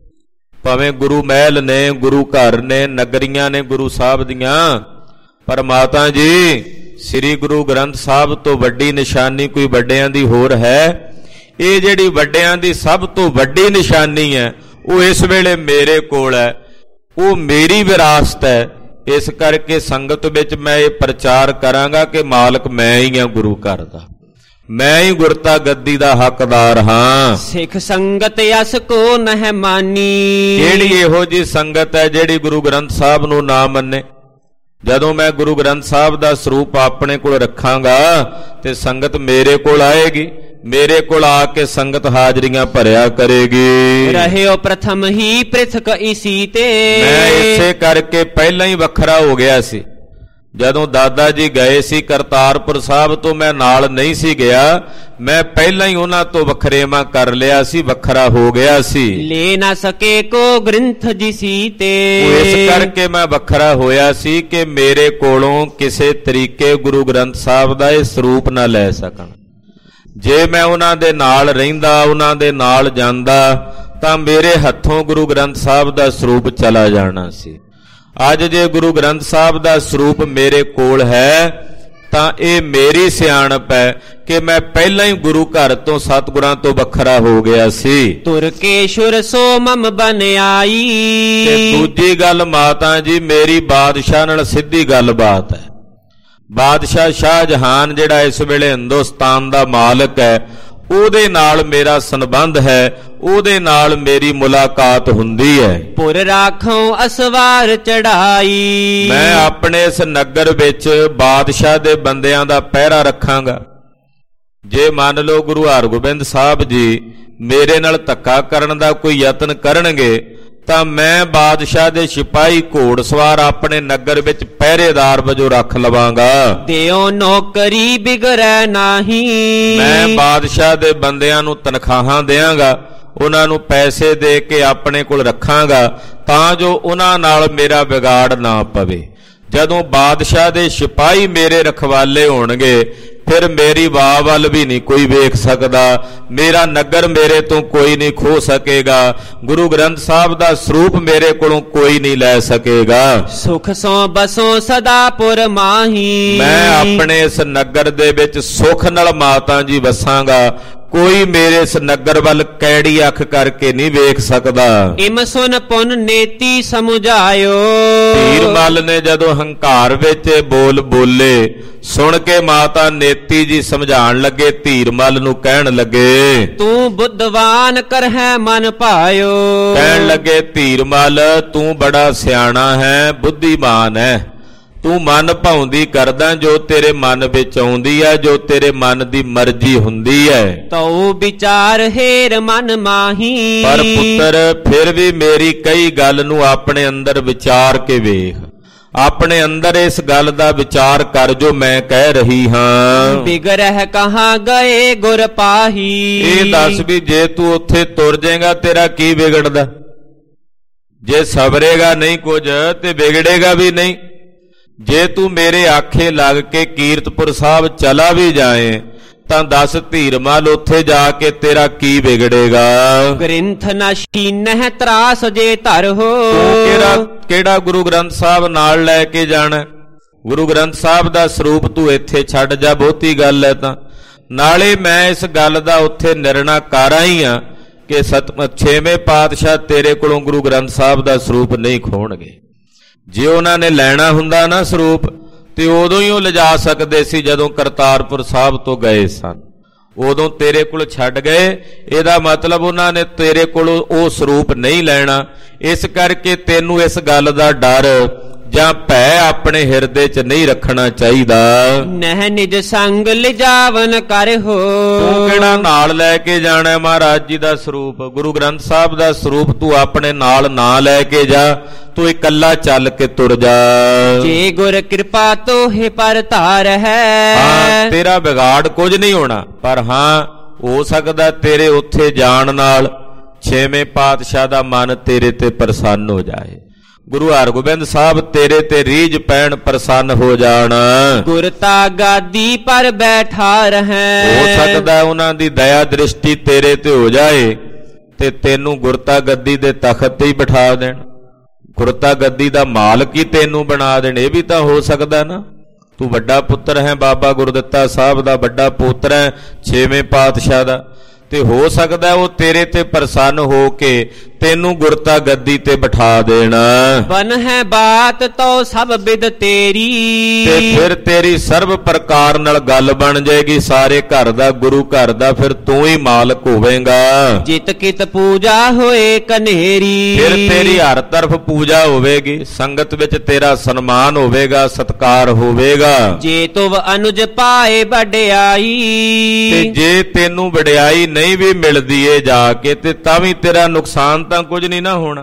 ਭਾਵੇਂ ਗੁਰੂ ਮਹਿਲ ਨੇ, ਗੁਰੂ ਘਰ ਨੇ, ਨਗਰੀਆਂ ਨੇ ਗੁਰੂ ਸਾਹਿਬ ਦੀਆਂ, ਪਰ ਮਾਤਾ ਜੀ ਸ੍ਰੀ ਗੁਰੂ ਗ੍ਰੰਥ ਸਾਹਿਬ ਤੋਂ ਵੱਡੀ ਨਿਸ਼ਾਨੀ ਕੋਈ ਵੱਡਿਆਂ ਦੀ ਹੋਰ ਹੈ? ਇਹ ਜਿਹੜੀ ਵੱਡਿਆਂ ਦੀ ਸਭ ਤੋਂ ਵੱਡੀ ਨਿਸ਼ਾਨੀ ਹੈ, ਉਹ ਇਸ ਵੇਲੇ ਮੇਰੇ ਕੋਲ ਹੈ, ਉਹ ਮੇਰੀ ਵਿਰਾਸਤ ਹੈ। ਇਸ ਕਰਕੇ ਸੰਗਤ ਵਿੱਚ ਮੈਂ ਇਹ ਪ੍ਰਚਾਰ ਕਰਾਂਗਾ ਕਿ ਮਾਲਕ ਮੈਂ ਹੀ ਹਾਂ ਗੁਰੂ ਘਰ ਦਾ, ਮੈਂ ਹੀ ਗੁਰਤਾ ਗੱਦੀ ਦਾ ਹੱਕਦਾਰ ਹਾਂ। ਸਿੱਖ ਸੰਗਤ ਅਸ ਕੋ ਨਹਿ ਮਾਨੀ। ਕਿਹੜੀ ਇਹੋ ਜੀ ਸੰਗਤ ਹੈ ਜਿਹੜੀ ਗੁਰੂ ਗ੍ਰੰਥ ਸਾਹਿਬ ਨੂੰ ਨਾ ਮੰਨੇ? ਜਦੋਂ ਮੈਂ ਗੁਰੂ ਗ੍ਰੰਥ ਸਾਹਿਬ ਦਾ ਸਰੂਪ ਆਪਣੇ ਕੋਲ ਰੱਖਾਂਗਾ ਤੇ ਸੰਗਤ ਮੇਰੇ ਕੋਲ ਆਏਗੀ, ਮੇਰੇ ਕੋਲ ਆ ਕੇ ਸੰਗਤ ਹਾਜ਼ਰੀਆਂ ਭਰਿਆ ਕਰੇਗੀ। ਰਹਿਓ ਪ੍ਰਥਮ ਹੀ ਪ੍ਰਿਥਕ ਇਸੀ ਤੇ। ਮੈਂ ਇਸੇ ਕਰਕੇ ਪਹਿਲਾਂ ਹੀ ਵੱਖਰਾ ਹੋ ਗਿਆ ਸੀ। ਜਦੋਂ ਦਾਦਾ ਜੀ ਗਏ ਸੀ ਕਰਤਾਰਪੁਰ ਸਾਹਿਬ ਤੋਂ, ਮੈਂ ਨਾਲ ਨਹੀਂ ਸੀ ਗਿਆ, ਮੈਂ ਪਹਿਲਾਂ ਹੀ ਉਹਨਾਂ ਤੋਂ ਵੱਖਰੇਵਾਂ ਕਰ ਲਿਆ ਸੀ, ਵੱਖਰਾ ਹੋ ਗਿਆ ਸੀ। ਲੈ ਨਾ ਸਕੇ ਕੋ ਗ੍ਰੰਥ ਜਿਸੀ ਤੇ। ਇਸ ਕਰਕੇ ਮੈਂ ਵੱਖਰਾ ਹੋਇਆ ਸੀ ਕਿ ਮੇਰੇ ਕੋਲੋਂ ਕਿਸੇ ਤਰੀਕੇ ਗੁਰੂ ਗ੍ਰੰਥ ਸਾਹਿਬ ਦਾ ਇਹ ਸਰੂਪ ਨਾ ਲੈ ਸਕਣ। ਜੇ ਮੈਂ ਉਹਨਾਂ ਦੇ ਨਾਲ ਰਹਿੰਦਾ, ਉਹਨਾਂ ਦੇ ਨਾਲ ਜਾਂਦਾ, ਤਾਂ ਮੇਰੇ ਹੱਥੋਂ ਗੁਰੂ ਗ੍ਰੰਥ ਸਾਹਿਬ ਦਾ ਸਰੂਪ ਚਲਾ ਜਾਣਾ ਸੀ। ਅੱਜ ਜੇ ਗੁਰੂ ਗ੍ਰੰਥ ਸਾਹਿਬ ਦਾ ਸਰੂਪ ਮੇਰੇ ਕੋਲ ਹੈ ਤਾਂ ਇਹ ਮੇਰੀ ਸਿਆਣਪ ਹੈ ਕਿ ਮੈਂ ਪਹਿਲਾਂ ਹੀ ਗੁਰੂ ਘਰ ਤੋਂ ਸਤਿਗੁਰਾਂ ਤੋਂ ਵੱਖਰਾ ਹੋ ਗਿਆ ਸੀ। ਤੁਰ ਕੇ ਸ਼ੁਰ ਸੋ ਮਮ ਬਨ ਆਈ। ਤੇ ਦੂਜੀ ਗੱਲ ਮਾਤਾ ਜੀ, ਮੇਰੀ ਬਾਦਸ਼ਾਹ ਨਾਲ ਸਿੱਧੀ ਗੱਲਬਾਤ ਹੈ। ਬਾਦਸ਼ਾਹ ਸ਼ਾਹਜਹਾਨ ਜਿਹੜਾ ਇਸ ਵੇਲੇ ਹਿੰਦੁਸਤਾਨ ਦਾ ਮਾਲਕ ਹੈ, ਉਹਦੇ ਨਾਲ ਮੇਰਾ ਸੰਬੰਧ ਹੈ, ਉਹਦੇ ਨਾਲ ਮੇਰੀ ਮੁਲਾਕਾਤ ਹੁੰਦੀ ਹੈ। ਪੁਰ ਰਾਖੋਂ ਅਸਵਾਰ ਚੜਾਈ। ਮੈਂ ਆਪਣੇ ਇਸ ਨਗਰ ਵਿੱਚ ਬਾਦਸ਼ਾਹ ਦੇ ਬੰਦਿਆਂ ਦਾ ਪਹਿਰਾ ਰੱਖਾਂਗਾ। ਜੇ ਮੰਨ ਲਓ ਗੁਰੂ ਹਰਗੋਬਿੰਦ ਸਾਹਿਬ ਜੀ ਮੇਰੇ ਨਾਲ ਧੱਕਾ ਕਰਨ ਦਾ ਕੋਈ ਯਤਨ ਕਰਨਗੇ ਤਾਂ ਮੈਂ ਬਾਦਸ਼ਾਹ ਦੇ ਸਿਪਾਹੀ ਘੋੜਸਵਾਰ ਆਪਣੇ ਨਗਰ ਵਿੱਚ ਪਹਿਰੇਦਾਰ ਵਜੋਂ ਰੱਖ ਲਵਾਂਗਾ। ਦਿਓ ਨੌਕਰੀ ਬਿਗੜੈ ਨਾਹੀ, ਮੈਂ ਬਾਦਸ਼ਾਹ ਦੇ ਬੰਦਿਆਂ ਨੂੰ ਤਨਖਾਹਾਂ ਦਿਆਂਗਾ, ਉਹਨਾਂ ਨੂੰ ਪੈਸੇ ਦੇ ਕੇ ਆਪਣੇ ਕੋਲ ਰੱਖਾਂਗਾ ਤਾਂ ਜੋ ਉਹਨਾਂ ਨਾਲ ਮੇਰਾ ਵਿਗਾੜ ਨਾ ਪਵੇ। ਜਦੋਂ ਬਾਦਸ਼ਾਹ ਦੇ ਸਿਪਾਹੀ ਮੇਰੇ ਰਖਵਾਲੇ ਹੋਣਗੇ ਫਿਰ ਮੇਰੀ ਵਾਹ ਵੱਲ ਵੀ ਨਹੀਂ ਕੋਈ ਵੇਖ ਸਕਦਾ, ਮੇਰਾ ਨਗਰ ਮੇਰੇ ਤੋਂ ਕੋਈ ਨਹੀਂ ਖੋ ਸਕੇਗਾ, ਗੁਰੂ ਗ੍ਰੰਥ ਸਾਹਿਬ ਦਾ ਸਰੂਪ ਮੇਰੇ ਕੋਲੋਂ ਕੋਈ ਨਹੀਂ ਲੈ ਸਕੇਗਾ। ਸੁਖ ਸੋ ਬਸੋ ਸਦਾ ਪੁਰ ਮਾਹੀ, ਮੈਂ ਆਪਣੇ ਇਸ ਨਗਰ ਦੇ ਵਿੱਚ ਸੁਖ ਨਾਲ ਮਾਤਾ ਜੀ ਵਸਾਂਗਾ, ਕੋਈ ਮੇਰੇ ਇਸ ਨਗਰ ਵੱਲ ਕੈੜੀ ਅੱਖ ਕਰਕੇ ਨਹੀਂ ਵੇਖ ਸਕਦਾ। ਇਮ ਸੁਨ ਪੁਨ ਨੇਤੀ ਸਮਝਾਇਓ, ਧੀਰਮਲ ਨੇ ਜਦੋਂ ਹੰਕਾਰ ਵਿੱਚ ਬੋਲ ਬੋਲੇ ਸੁਣ ਕੇ ਮਾਤਾ ਨੇਤੀ ਜੀ ਸਮਝਾਉਣ ਲੱਗੇ, ਧੀਰਮਲ ਨੂੰ ਕਹਿਣ ਲੱਗੇ ਤੂੰ ਬੁੱਧਵਾਨ ਕਰਹਿ ਮਨ ਭਾਇਓ। ਕਹਿਣ ਲੱਗੇ ਧੀਰਮਲ ਤੂੰ ਬੜਾ ਸਿਆਣਾ ਹੈ, ਬੁੱਧੀਮਾਨ ਹੈ, ਤੂੰ ਮਨ ਭਾਉਂਦੀ ਕਰਦਾ ਜੋ ਤੇਰੇ ਮਨ ਵਿੱਚ ਆਉਂਦੀ ਹੈ, ਜੋ ਤੇਰੇ ਮਨ ਦੀ ਮਰਜ਼ੀ ਹੁੰਦੀ ਹੈ। ਤਉ ਵਿਚਾਰ ਹੇਰ ਮਨ ਮਾਹੀ, ਪਰ ਪੁੱਤਰ ਫਿਰ ਵੀ ਮੇਰੀ ਕਈ ਗੱਲ ਨੂੰ ਆਪਣੇ ਅੰਦਰ ਵਿਚਾਰ ਕੇ ਵੇਖ, ਆਪਣੇ ਅੰਦਰ ਇਸ ਗੱਲ ਦਾ ਵਿਚਾਰ ਕਰ ਜੋ ਮੈਂ ਕਹਿ ਰਹੀ ਹਾਂ। ਬਿਗੜਹਿ ਕਹਾਂ ਗਏ ਗੁਰ ਪਾਹੀ, ਇਹ ਦੱਸ ਵੀ ਜੇ ਤੂੰ ਉੱਥੇ ਤੁਰ ਜਾਏਗਾ ਤੇਰਾ ਕੀ ਵਿਗੜਦਾ? ਜੇ ਸਬਰੇਗਾ ਨਹੀਂ ਕੁਝ ਤੇ ਵਿਗੜੇਗਾ ਵੀ ਨਹੀਂ। ਜੇ ਤੂੰ ਮੇਰੇ ਆਖੇ ਲੱਗ ਕੇ ਕੀਰਤਪੁਰ ਸਾਹਿਬ ਚਲਾ ਵੀ ਜਾਏ ਤਾਂ ਦੱਸ ਧੀਰਮਲ ਉੱਥੇ ਜਾ ਕੇ ਤੇਰਾ ਕੀ ਵਿਗੜੇਗਾ? ਗ੍ਰੰਥ ਨ ਛੀਨਹਿ ਤਰਾਸ ਜੇ ਧਰ ਹੋ, ਤੂੰ ਕਿਹੜਾ ਕਿਹੜਾ ਗੁਰੂ ਗ੍ਰੰਥ ਸਾਹਿਬ ਨਾਲ ਲੈ ਕੇ ਜਾਣਾ? ਗੁਰੂ ਗ੍ਰੰਥ ਸਾਹਿਬ ਦਾ ਸਰੂਪ ਤੂੰ ਇੱਥੇ ਛੱਡ ਜਾ, ਬਹੁਤੀ ਗੱਲ ਹੈ ਤਾਂ। ਨਾਲੇ ਮੈਂ ਇਸ ਗੱਲ ਦਾ ਉੱਥੇ ਨਿਰਣਾ ਕਰ ਆਈ ਹਾਂ ਕਿ ਸਤਮ ਛੇਵੇਂ ਪਾਤਸ਼ਾਹ ਤੇਰੇ ਕੋਲੋਂ ਗੁਰੂ ਗ੍ਰੰਥ ਸਾਹਿਬ ਦਾ ਸਰੂਪ ਨਹੀਂ ਖੋਣਗੇ। ਜੇ ਉਹਨਾਂ ਨੇ ਲੈਣਾ ਹੁੰਦਾ ਨਾ ਸਰੂਪ ਤੇ ਉਦੋਂ ਹੀ ਉਹ ਲਿਜਾ ਸਕਦੇ ਸੀ ਜਦੋਂ ਕਰਤਾਰਪੁਰ ਸਾਹਿਬ ਤੋਂ ਗਏ ਸਨ, ਉਦੋਂ ਤੇਰੇ ਕੋਲ ਛੱਡ ਗਏ। ਇਹਦਾ ਮਤਲਬ ਉਹਨਾਂ ਨੇ ਤੇਰੇ ਕੋਲੋਂ ਉਹ ਸਰੂਪ ਨਹੀਂ ਲੈਣਾ। ਇਸ ਕਰਕੇ ਤੈਨੂੰ ਇਸ ਗੱਲ ਦਾ ਡਰ ਜਾਂ ਭੈ ਆਪਣੇ ਹਿਰਦੇ 'ਚ ਨਹੀਂ ਰੱਖਣਾ ਚਾਹੀਦਾ। ਨਹਿ ਨਿਜ ਸੰਗ ਲਿਜਾਵਨ ਕਰ ਹੋ, ਤੂੰ ਕਿਹੜਾ ਨਾਲ ਲੈ ਕੇ ਜਾਣਾ ਮਹਾਰਾਜ ਜੀ ਦਾ ਸਰੂਪ? ਗੁਰੂ ਗ੍ਰੰਥ ਸਾਹਿਬ ਦਾ ਸਰੂਪ ਤੂੰ ਆਪਣੇ ਨਾਲ ਨਾ ਲੈ ਕੇ ਜਾ, ਤੂੰ ਇਕੱਲਾ ਚੱਲ ਕੇ ਤੁਰ ਜਾ। ਜੇ ਗੁਰ ਕਿਰਪਾ ਤੋਹਿ ਪਰ ਧਾਰ ਹੈ, ਹਾਂ ਤੇਰਾ ਵਿਗਾੜ ਕੁਝ ਨਹੀਂ ਹੋਣਾ, ਪਰ ਹਾਂ ਹੋ ਸਕਦਾ ਤੇਰੇ ਉੱਥੇ ਜਾਣ ਨਾਲ ਛੇਵੇਂ ਪਾਤਸ਼ਾਹ ਦਾ ਮਨ ਤੇਰੇ ਤੇ ਪ੍ਰਸੰਨ ਹੋ ਜਾਏ, ਗੁਰੂ ਹਰਗੋਬਿੰਦ ਸਾਹਿਬ ਤੇਰੇ ਤੇ ਰੀਝ ਪੈਣ, ਪ੍ਰਸੰਨ ਹੋ ਜਾਣ। ਗੁਰਤਾ ਗਾਦੀ ਪਰ ਬੈਠਾ ਰਹੈ, ਹੋ ਸਕਦਾ ਉਹਨਾਂ ਦੀ ਦਇਆ ਦ੍ਰਿਸ਼ਟੀ ਤੇਰੇ ਤੇ ਹੋ ਜਾਏ ਤੇ ਤੈਨੂੰ ਗੁਰਤਾ ਗੱਦੀ ਦੇ ਤਖਤ ਤੇ ਹੀ ਬਿਠਾ ਦੇਣ, ਗੁਰਤਾ ਗੱਦੀ ਦਾ ਮਾਲਕ ਹੀ ਤੈਨੂੰ ਬਣਾ ਦੇਣ। ਇਹ ਵੀ ਤਾਂ ਹੋ ਸਕਦਾ ਨਾ। ਤੂੰ ਵੱਡਾ ਪੁੱਤਰ ਹੈ, ਬਾਬਾ ਗੁਰਦਿੱਤਾ ਸਾਹਿਬ ਦਾ ਵੱਡਾ ਪੁੱਤਰ ਹੈ, ਛੇਵੇਂ ਪਾਤਸ਼ਾਹ ਦਾ, ਤੇ ਹੋ ਸਕਦਾ ਉਹ ਤੇਰੇ ਤੇ ਪ੍ਰਸੰਨ ਹੋ ਕੇ ਤੈਨੂੰ ਗੁਰਤਾ ਗੱਦੀ ਤੇ ਬਿਠਾ ਦੇਣਾ। ਬਨ ਹੈ ਬਾਤ ਤੋ ਸਭ ਬਿਦ ਤੇਰੀ, ਤੇ ਫਿਰ ਤੇਰੀ ਸਰਬ ਪ੍ਰਕਾਰ ਨਾਲ ਗੱਲ ਬਣ ਜਾਏਗੀ ਸਾਰੇ ਘਰ ਦਾ, ਗੁਰੂ ਘਰ ਦਾ ਫਿਰ ਤੂੰ ਹੀ ਮਾਲਕ ਹੋਵੇਂਗਾ। ਜਿਤ ਕਿਤ ਪੂਜਾ ਹੋਏ ਕਨੇਰੀ, ਫਿਰ ਤੇਰੀ ਹਰ ਤਰਫ ਪੂਜਾ ਹੋਵੇਗੀ, ਸੰਗਤ ਵਿੱਚ ਤੇਰਾ ਸਨਮਾਨ ਹੋਵੇਗਾ, ਸਤਕਾਰ ਹੋਵੇਗਾ। ਜੇ ਤੁਵ ਅਨੁਜ ਪਾਏ ਵਡਿਆਈ, ਤੇ ਜੇ ਤੈਨੂੰ ਵਡਿਆਈ ਨਹੀਂ ਵੀ ਮਿਲਦੀ ਏ ਜਾ ਕੇ ਤੇ ਤਾਂ ਵੀ ਤੇਰਾ ਨੁਕਸਾਨ ਤਾਂ ਕੁਝ ਨਹੀਂ ਨਾ ਹੋਣਾ।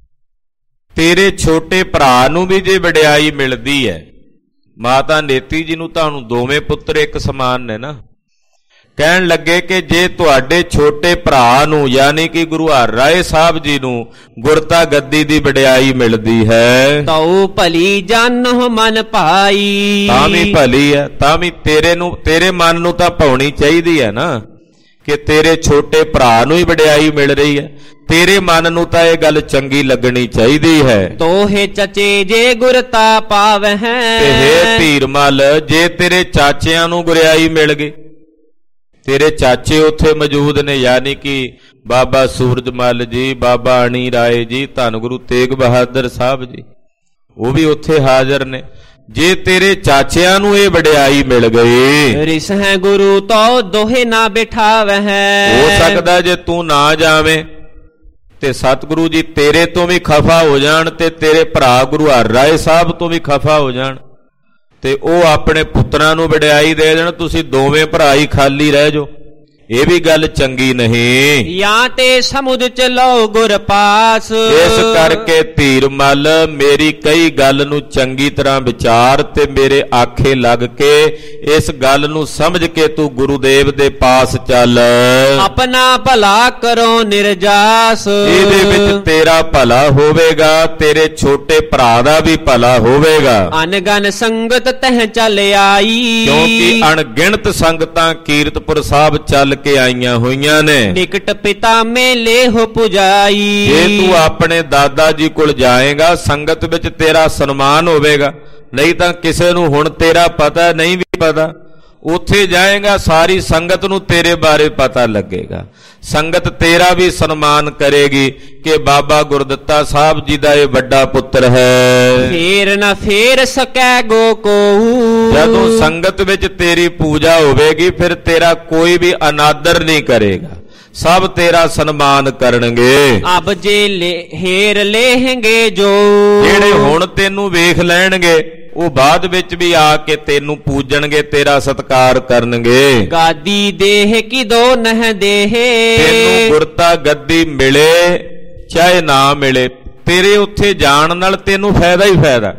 ਤੇਰੇ ਛੋਟੇ ਭਰਾ ਨੂੰ ਵੀ ਜੇ ਵਡਿਆਈ ਮਿਲਦੀ ਹੈ, ਮਾਤਾ ਨੇਤੀ ਜੀ ਨੂੰ ਤੁਹਾਨੂੰ ਦੋਵੇਂ ਪੁੱਤਰ ਇੱਕ ਸਮਾਨ ਨੇ ਨਾ। ਕਹਿਣ ਲੱਗੇ ਕਿ ਜੇ ਤੁਹਾਡੇ ਛੋਟੇ ਭਰਾ ਨੂੰ ਯਾਨੀ ਕਿ ਗੁਰੂ ਹਰ ਰਾਏ ਸਾਹਿਬ ਜੀ ਨੂੰ ਗੁਰਤਾ ਗੱਦੀ ਦੀ ਵਡਿਆਈ ਮਿਲਦੀ ਹੈ ਤਉ ਭਲੀ ਜਾਨੋ ਮਨ ਭਾਈ, ਤਾਂ ਵੀ ਭਲੀ ਹੈ, ਤਾਂ ਵੀ ਤੇਰੇ ਨੂੰ ਤੇਰੇ ਮਨ ਨੂੰ ਤਾਂ ਪਾਉਣੀ ਚਾਹੀਦੀ ਹੈ ਨਾ ਕਿ ਤੇਰੇ ਛੋਟੇ ਭਰਾ ਨੂੰ ਹੀ ਵਡਿਆਈ ਮਿਲ ਰਹੀ ਹੈ। ਤੇਰੇ ਮਨ ਨੂੰ ਤਾਂ ਇਹ ਗੱਲ ਚੰਗੀ ਲੱਗਣੀ ਚਾਹੀਦੀ ਹੈ। ਤੋਹੇ ਚਚੇ ਜੇ ਗੁਰਤਾ ਪਾਵਹਿ, ਤੇ ਹੇ ਧੀਰਮਲ ਜੇ ਤੇਰੇ ਚਾਚਿਆਂ ਨੂੰ ਗੁਰਿਆਈ ਮਿਲ ਗਈ, ਤੇਰੇ ਚਾਚੇ ਉੱਥੇ ਮੌਜੂਦ ਨੇ ਯਾਨੀ ਕਿ ਬਾਬਾ ਸੂਰਜਮਲ ਜੀ, ਬਾਬਾ ਅਣੀ ਰਾਏ ਜੀ, ਧੰਨ ਗੁਰੂ ਤੇਗ ਬਹਾਦਰ ਸਾਹਿਬ ਜੀ, ਉਹ ਵੀ ਉੱਥੇ ਹਾਜ਼ਰ ਨੇ। ਜੇ ਤੇਰੇ ਚਾਚਿਆਂ ਨੂੰ ਇਹ ਵਡਿਆਈ ਮਿਲ ਗਈ, ਰਿਸ ਹੈ ਗੁਰੂ ਤੋ ਦੋਹੇ ਨਾ ਬਿਠਾਵਹਿ, ਹੋ ਸਕਦਾ ਜੇ ਤੂੰ ਨਾ ਜਾਵੇਂ ਤੇ ਸਤਿਗੁਰੂ ਜੀ ਤੇਰੇ ਤੋਂ ਵੀ ਖਫਾ ਹੋ ਜਾਣ ਤੇ ਤੇਰੇ ਭਰਾ ਗੁਰੂ ਹਰ ਰਾਏ ਸਾਹਿਬ ਤੋਂ ਵੀ ਖਫਾ ਹੋ ਜਾਣ ਤੇ ਉਹ ਆਪਣੇ ਪੁੱਤਰਾਂ ਨੂੰ ਵਡਿਆਈ ਦੇ ਦੇਣ, ਤੁਸੀਂ ਦੋਵੇਂ ਭਰਾ ਹੀ ਖਾਲੀ ਰਹਿ ਜਾਓ। ਇਹ ਵੀ ਗੱਲ ਚੰਗੀ ਨਹੀਂ। ਜਾਂ ਤੇ ਸਮੁਦ ਚਲੋ ਗੁਰ ਪਾਸ। ਇਸ ਕਰਕੇ ਧੀਰ ਮੱਲ ਮੇਰੀ ਕਈ ਗੱਲ ਨੂੰ ਚੰਗੀ ਤਰ੍ਹਾਂ ਵਿਚਾਰ ਤੇ ਮੇਰੇ ਆਖੇ ਲੱਗ ਕੇ ਇਸ ਗੱਲ ਨੂੰ ਸਮਝ ਕੇ ਤੂੰ ਗੁਰੂਦੇਵ ਦੇ ਪਾਸ ਚੱਲ। ਆਪਣਾ ਭਲਾ ਕਰੋ ਨਿਰਜਾਸ। ਇਹਦੇ ਵਿੱਚ ਤੇਰਾ ਭਲਾ ਹੋਵੇਗਾ, ਤੇਰੇ ਛੋਟੇ ਭਰਾ ਦਾ ਵੀ ਭਲਾ ਹੋਵੇਗਾ। ਅਨਗਨ ਸੰਗਤ ਤਹ ਚੱਲ ਆਈ। ਕਿਉਂਕਿ ਅਣਗਿਣਤ ਸੰਗਤਾਂ ਕੀਰਤਪੁਰ ਸਾਹਿਬ ਚੱਲ ਕੇ ਆਈਆਂ ਹੋਈਆਂ ਨੇ। ਨਿਕਟ ਪਿਤਾ ਮੇਲੇ ਹੋ ਪੁਜਾਈ। ਜੇ ਤੂੰ ਆਪਣੇ ਦਾਦਾ ਜੀ ਕੋਲ ਜਾਏਗਾ ਸੰਗਤ ਵਿੱਚ ਤੇਰਾ ਸਨਮਾਨ ਹੋਵੇਗਾ, ਨਹੀਂ ਤਾਂ ਕਿਸੇ ਨੂੰ ਹੁਣ ਤੇਰਾ ਪਤਾ ਨਹੀਂ ਵੀ ਪਤਾ। ਉੱਥੇ ਜਾਏਗਾ ਸਾਰੀ ਸੰਗਤ ਨੂੰ ਤੇਰੇ ਬਾਰੇ ਪਤਾ ਲੱਗੇਗਾ। ਸੰਗਤ ਤੇਰਾ ਵੀ ਸਨਮਾਨ ਕਰੇਗੀ ਕਿ ਬਾਬਾ ਗੁਰਦਿੱਤਾ ਸਾਹਿਬ ਜੀ ਦਾ ਇਹ ਵੱਡਾ ਪੁੱਤਰ ਹੈ। ਫੇਰ ਨਾ ਫੇਰ ਸਕੈ ਗੋ ਕੋ। ਜਦੋਂ ਸੰਗਤ ਵਿੱਚ ਤੇਰੀ ਪੂਜਾ ਹੋਵੇਗੀ ਫਿਰ ਤੇਰਾ ਕੋਈ ਵੀ ਅਨਾਦਰ ਨਹੀਂ ਕਰੇਗਾ, ਸਭ ਤੇਰਾ ਸਨਮਾਨ ਕਰਨਗੇ। ਅਬ ਜੇ ਹੇਰ ਲੇਹਗੇ ਜੋ। ਜਿਹੜੇ ਹੁਣ ਤੈਨੂੰ ਵੇਖ ਲੈਣਗੇ ਉਹ ਬਾਅਦ ਵਿੱਚ ਵੀ ਆ ਕੇ ਤੈਨੂੰ ਪੂਜਣਗੇ, ਤੇਰਾ ਸਤਿਕਾਰ ਕਰਨਗੇ। ਗਾਦੀ ਦੇਹ ਕੀ ਦੋ ਨਹ ਦੇਹ। ਤੈਨੂੰ ਗੁਰਤਾ ਗੱਦੀ ਮਿਲੇ ਚਾਹੇ ਨਾ ਮਿਲੇ, ਤੇਰੇ ਉੱਥੇ ਜਾਣ ਨਾਲ ਤੈਨੂੰ ਫਾਇਦਾ ਹੀ ਫਾਇਦਾ।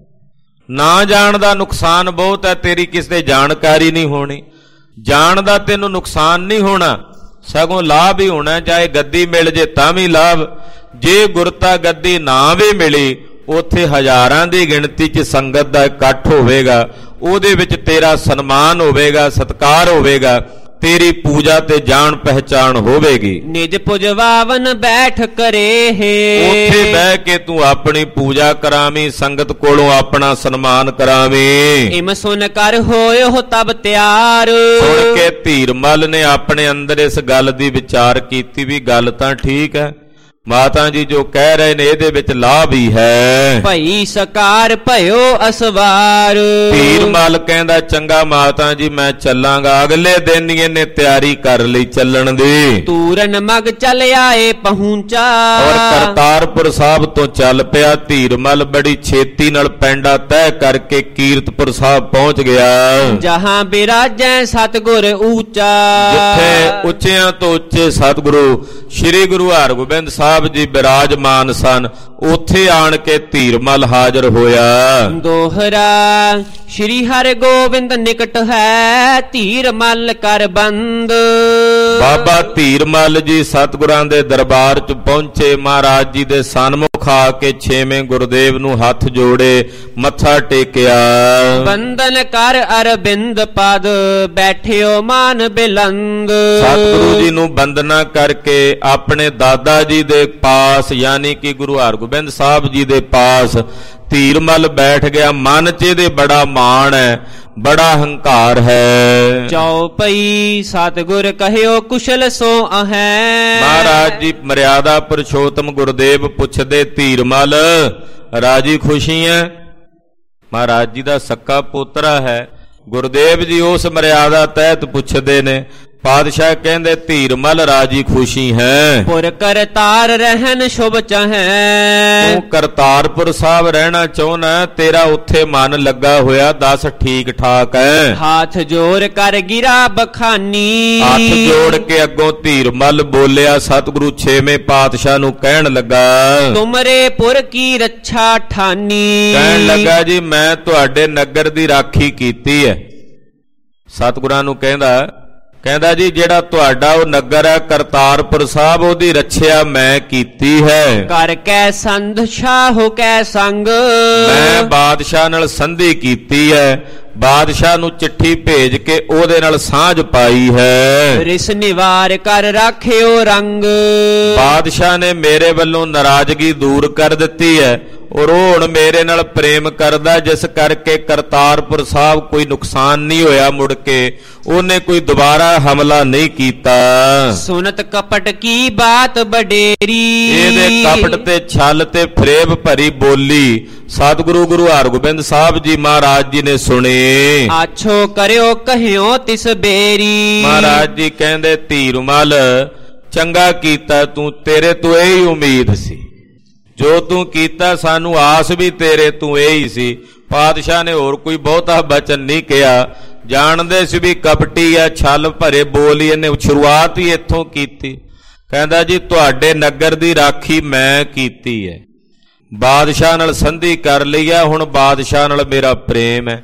ਨਾ ਜਾਣ ਦਾ ਨੁਕਸਾਨ ਬਹੁਤ ਹੈ, ਤੇਰੀ ਕਿਸੇ ਤੇ ਜਾਣਕਾਰੀ ਨਹੀਂ ਹੋਣੀ। ਜਾਣ ਦਾ ਤੈਨੂੰ ਨੁਕਸਾਨ ਨਹੀਂ ਹੋਣਾ, ਸਗੋਂ ਲਾਭ ਹੀ ਹੋਣਾ। ਚਾਹੇ ਗੱਦੀ ਮਿਲ ਜੇ ਤਾਂ ਵੀ ਲਾਭ। ਜੇ ਗੁਰਤਾ ਗੱਦੀ ਨਾ ਵੀ ਮਿਲੀ, ਉੱਥੇ ਹਜ਼ਾਰਾਂ ਦੀ ਗਿਣਤੀ 'ਚ ਸੰਗਤ ਦਾ ਇਕੱਠ ਹੋਵੇਗਾ, ਉਹਦੇ ਵਿੱਚ ਤੇਰਾ ਸਨਮਾਨ ਹੋਵੇਗਾ, ਸਤਿਕਾਰ ਹੋਵੇਗਾ, ਤੇਰੀ ਪੂਜਾ ਤੇ ਜਾਣ ਪਹਿਚਾਣ ਹੋਵੇਗੀ। ਨਿਜ ਪੁਜਵਾਵਨ ਬੈਠ ਕਰੇ ਹੈ। ਉੱਥੇ ਬਹਿ ਕੇ ਤੂੰ ਆਪਣੀ ਪੂਜਾ ਕਰਾਵੀਂ, ਸੰਗਤ ਕੋਲੋਂ ਆਪਣਾ ਸਨਮਾਨ ਕਰਾਵੀਂ। ਇਮ ਸੁਨ ਕਰ ਹੋਇਓ ਤਬ ਤਿਆਰ। ਸੁਣ ਕੇ ਧੀਰ ਮੱਲ ਨੇ ਆਪਣੇ ਅੰਦਰ ਇਸ ਗੱਲ ਦੀ ਵਿਚਾਰ ਕੀਤੀ ਵੀ ਗੱਲ ਤਾਂ ਠੀਕ ਹੈ, ਮਾਤਾ ਜੀ ਜੋ ਕਹਿ ਰਹੇ ਨੇ ਇਹਦੇ ਵਿੱਚ ਲਾਭ ਹੀ ਹੈ। ਭਈ ਸਕਾਰ ਭਇਓ ਅਸਵਾਰ। ਧੀਰ ਮੱਲ ਕਹਿੰਦਾ ਚੰਗਾ ਮਾਤਾ ਜੀ ਮੈਂ ਚੱਲਾਂਗਾ। ਅਗਲੇ ਦਿਨ ਹੀ ਇਹਨੇ ਤਿਆਰੀ ਕਰ ਲਈ ਚੱਲਣ ਦੀ। ਤੂਰਨ ਮਗ ਚੱਲ ਆਏ ਪਹੁੰਚਾ। ਔਰ ਕਰਤਾਰਪੁਰ ਸਾਹਿਬ ਤੋਂ ਚੱਲ ਪਿਆ। ਧੀਰ ਮੱਲ ਬੜੀ ਛੇਤੀ ਨਾਲ ਪੈਂਡਾ ਤੈਅ ਕਰਕੇ ਕੀਰਤਪੁਰ ਸਾਹਿਬ ਪਹੁੰਚ ਗਿਆ। ਜਹਾਂ ਬਿਰਾਜੈ ਸਤਿਗੁਰ ਊਚਾ। ਜਿੱਥੇ ਉੱਚਿਆਂ ਤੋਂ ਉੱਚੇ ਸਤਿਗੁਰੂ ਸ੍ਰੀ ਗੁਰੂ ਹਰਗੋਬਿੰਦ ਸਾਹਿਬ ਜੀ ਬਿਰਾਜਮਾਨ ਸਨ, ਉੱਥੇ ਆਣ ਕੇ ਧੀਰ ਮੱਲ ਹਾਜ਼ਰ ਹੋਇਆ। ਦੋਹਰਾ ਸ੍ਰੀ ਹਰਗੋਬਿੰਦ ਨਿਕਟ ਹੈ, ਧੀਰ ਮੱਲ ਕਰ ਬੰਦ। ਬਾਬਾ ਧੀਰ ਮੱਲ ਜੀ ਸਤਿਗੁਰਾਂ ਦੇ ਦਰਬਾਰ 'ਚ ਪਹੁੰਚੇ। ਮਹਾਰਾਜ ਜੀ ਦੇ ਸਨਮੁਖ ਆ ਕੇ ਛੇਵੇਂ ਗੁਰਦੇਵ ਨੂੰ ਹੱਥ ਜੋੜੇ, ਮੱਥਾ ਟੇਕਿਆ। ਬੰਦਨ ਕਰ ਅਰਬਿੰਦ ਪਦ, ਬੈਠਿਓ ਮਾਨ ਬਿਲੰਦ। ਸਤਿਗੁਰੂ ਜੀ ਨੂੰ ਬੰਦਨਾ ਕਰਕੇ ਆਪਣੇ ਦਾਦਾ ਜੀ ਦੇ ਪਾਸ ਯਾਨੀ ਕਿ ਗੁਰੂ ਹਰਗੋਬਿੰਦ ਸਾਹਿਬ ਜੀ ਦੇ ਪਾਸ ਧੀਰ ਮੱਲ ਬੈਠ ਗਿਆ। ਮਨ 'ਚ ਇਹਦੇ ਬੜਾ ਮਾਣ ਹੈ, ਬੜਾ ਹੰਕਾਰ ਹੈ। ਚੌਪਈ ਸਤਿਗੁਰ ਕਹਿਓ ਕੁਸ਼ਲ ਸੋ ਅਹੈ। ਮਹਾਰਾਜ ਜੀ ਮਰਿਆਦਾ ਪੁਰਸ਼ੋਤਮ ਗੁਰਦੇਵ ਪੁੱਛਦੇ ਧੀਰ ਮੱਲ ਰਾਜੀ ਖੁਸ਼ੀ ਹੈ? ਮਹਾਰਾਜ ਜੀ ਦਾ ਸੱਕਾ ਪੋਤਰਾ ਹੈ। ਗੁਰਦੇਵ ਜੀ ਉਸ ਮਰਿਆਦਾ ਤਹਿਤ ਪੁੱਛਦੇ ਨੇ। ਪਾਤਸ਼ਾਹ ਕਹਿੰਦੇ ਧੀਰ ਮੱਲ ਰਾਜੀ ਖੁਸ਼ੀ ਹੈ। ਪੁਰ ਕਰਤਾਰ ਰਹਿਣ ਸ਼ੁਭ ਚਾਹੈ। ਤੂੰ ਕਰਤਾਰਪੁਰ ਸਾਹਿਬ ਰਹਿਣਾ ਚਾਹੁੰਦਾ, ਤੇਰਾ ਉੱਥੇ ਮਨ ਲੱਗਾ ਹੋਇਆ, ਦੱਸ ਠੀਕ ਠਾਕ ਹੈ? ਹੱਥ ਜੋੜ ਕਰ ਗਿਰਾ ਬਖਾਨੀ। ਹੱਥ ਜੋੜ ਕੇ ਅੱਗੋਂ ਧੀਰ ਮੱਲ ਬੋਲਿਆ। ਸਤਿਗੁਰੂ ਛੇਵੇਂ ਪਾਤਸ਼ਾਹ ਨੂੰ ਕਹਿਣ ਲੱਗਾ, ਤੁਮਰੇ ਪੁਰ ਕੀ ਰੱਛਾ ਠਾਨੀ। ਕਹਿਣ ਲੱਗਾ ਜੀ ਮੈਂ ਤੁਹਾਡੇ ਨਗਰ ਦੀ ਰਾਖੀ ਕੀਤੀ ਹੈ। ਸਤਿਗੁਰਾਂ ਨੂੰ ਕਹਿੰਦਾ ਕਹਿੰਦਾ ਜੀ ਜਿਹੜਾ ਤੁਹਾਡਾ ਉਹ ਨਗਰ ਹੈ ਕਰਤਾਰਪੁਰ ਸਾਹਿਬ, ਉਹਦੀ ਰੱਖਿਆ ਮੈਂ ਕੀਤੀ ਹੈ। ਕਰ ਕੈ ਸੰਧ ਸ਼ਾਹੋ ਕੈ ਸੰਗ। ਮੈਂ ਬਾਦਸ਼ਾਹ ਨਾਲ ਸੰਧੀ ਕੀਤੀ ਹੈ, ਬਾਦਸ਼ਾਹ ਨੂੰ ਚਿੱਠੀ ਭੇਜ ਕੇ ਉਹਦੇ ਨਾਲ ਸਾਂਝ ਪਾਈ ਹੈ। ਰਿਸ ਨਿਵਾਰ ਕਰ ਰਾਖਿਓ ਰੰਗ। ਬਾਦਸ਼ਾਹ ਨੇ ਮੇਰੇ ਵੱਲੋਂ ਨਾਰਾਜ਼ਗੀ ਦੂਰ ਕਰ ਦਿੱਤੀ ਹੈ ਔਰ ਉਹ ਹੁਣ ਮੇਰੇ ਨਾਲ ਪ੍ਰੇਮ ਕਰਦਾ, ਜਿਸ ਕਰਕੇ ਕਰਤਾਰਪੁਰ ਸਾਹਿਬ ਕੋਈ ਨੁਕਸਾਨ ਨਹੀਂ ਹੋਇਆ। ਮੁੜ ਕੇ ਉਹਨੇ ਕੋਈ ਦੁਬਾਰਾ ਹਮਲਾ ਨਹੀਂ ਕੀਤਾ। ਸੁਨਤ ਕਪਟ ਕੀ ਬਾਤ ਬਡੇਰੀ। ਇਹਦੇ ਕਪਟ ਤੇ ਛਲ ਤੇ ਫਰੇਬ ਭਰੀ ਬੋਲੀ ਸਤਿਗੁਰੂ ਗੁਰੂ ਹਰਗੋਬਿੰਦ ਸਾਹਿਬ ਜੀ ਮਹਾਰਾਜ ਜੀ ਨੇ ਸੁਣੀ। ਆਛੋ ਕਰਿਓ ਕਹਿਓ ਤਿਸ ਬੇਰੀ। ਮਹਾਰਾਜ ਜੀ ਕਹਿੰਦੇ ਧੀਰ ਮੱਲ ਚੰਗਾ ਕੀਤਾ ਤੂੰ, ਤੇਰੇ ਤੋਂ ਇਹੀ ਉਮੀਦ ਸੀ, ਜੋ ਤੂੰ ਕੀਤਾ ਸਾਨੂੰ ਆਸ ਵੀ ਤੇਰੇ ਤੋਂ ਇਹੀ ਸੀ। ਪਾਤਸ਼ਾਹ ਨੇ ਹੋਰ ਕੋਈ ਬਹੁਤਾ ਬਚਨ ਨਹੀਂ ਕਿਹਾ। ਜਾਣਦੇ ਸੀ ਵੀ ਕਪਟੀ ਆ, ਛਲ ਭਰੇ ਬੋਲ ਹੀ ਇਹਨੇ ਸ਼ੁਰੂਆਤ ਹੀ ਇੱਥੋਂ ਕੀਤੀ। ਕਹਿੰਦਾ ਜੀ ਤੁਹਾਡੇ ਨਗਰ ਦੀ ਰਾਖੀ ਮੈਂ ਕੀਤੀ ਹੈ, ਬਾਦਸ਼ਾਹ ਨਾਲ ਸੰਧੀ ਕਰ ਲਈ ਆ, ਹੁਣ ਬਾਦਸ਼ਾਹ ਨਾਲ ਮੇਰਾ ਪ੍ਰੇਮ ਹੈ।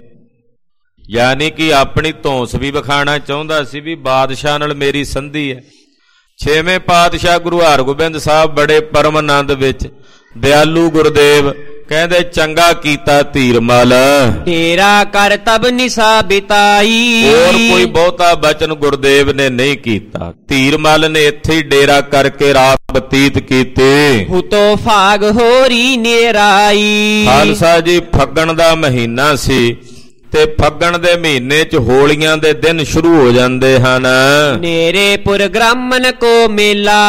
ਯਾਨੀ ਕਿ ਆਪਣੀ ਧੌਂਸ ਵੀ ਵਿਖਾਣਾ ਚਾਹੁੰਦਾ ਸੀ ਵੀ ਬਾਦਸ਼ਾਹ ਨਾਲ ਮੇਰੀ ਸੰਧੀ ਹੈ। ਛੇਵੇਂ ਪਾਤਸ਼ਾਹ ਗੁਰੂ ਹਰਗੋਬਿੰਦ ਸਾਹਿਬ ਬੜੇ ਪਰਮ ਆਨੰਦ ਵਿੱਚ, ਦਿਆਲੂ ਗੁਰਦੇਵ ਕਹਿੰਦੇ ਚੰਗਾ ਕੀਤਾ ਧੀਰਮਲ, ਡੇਰਾ ਕਰ ਤਬ ਨਿਸਾ ਬਿਤਾਈ। ਹੋਰ ਕੋਈ ਬਹੁਤਾ ਬਚਨ ਗੁਰਦੇਵ ਨੇ ਨਹੀਂ ਕੀਤਾ। ਧੀਰਮਲ ਨੇ ਇੱਥੇ ਹੀ ਡੇਰਾ ਕਰਕੇ ਰਾਤ ਬਤੀਤ ਕੀਤੀ। ਹੁਤੋ ਫਾਗ ਹੋਰੀ ਨੇਰਾਈ। ਖਾਲਸਾ ਜੀ ਫੱਗਣ ਦਾ ਮਹੀਨਾ ਸੀ ਤੇ ਫੱਗਣ ਦੇ ਮਹੀਨੇ ਚ ਹੋਲੀਆਂ ਦੇ ਦਿਨ ਸ਼ੁਰੂ ਹੋ ਜਾਂਦੇ ਹਨ। ਨੇਰੇਪੁਰ ਗ੍ਰਾਮਨ ਕੋ ਮੇਲਾ।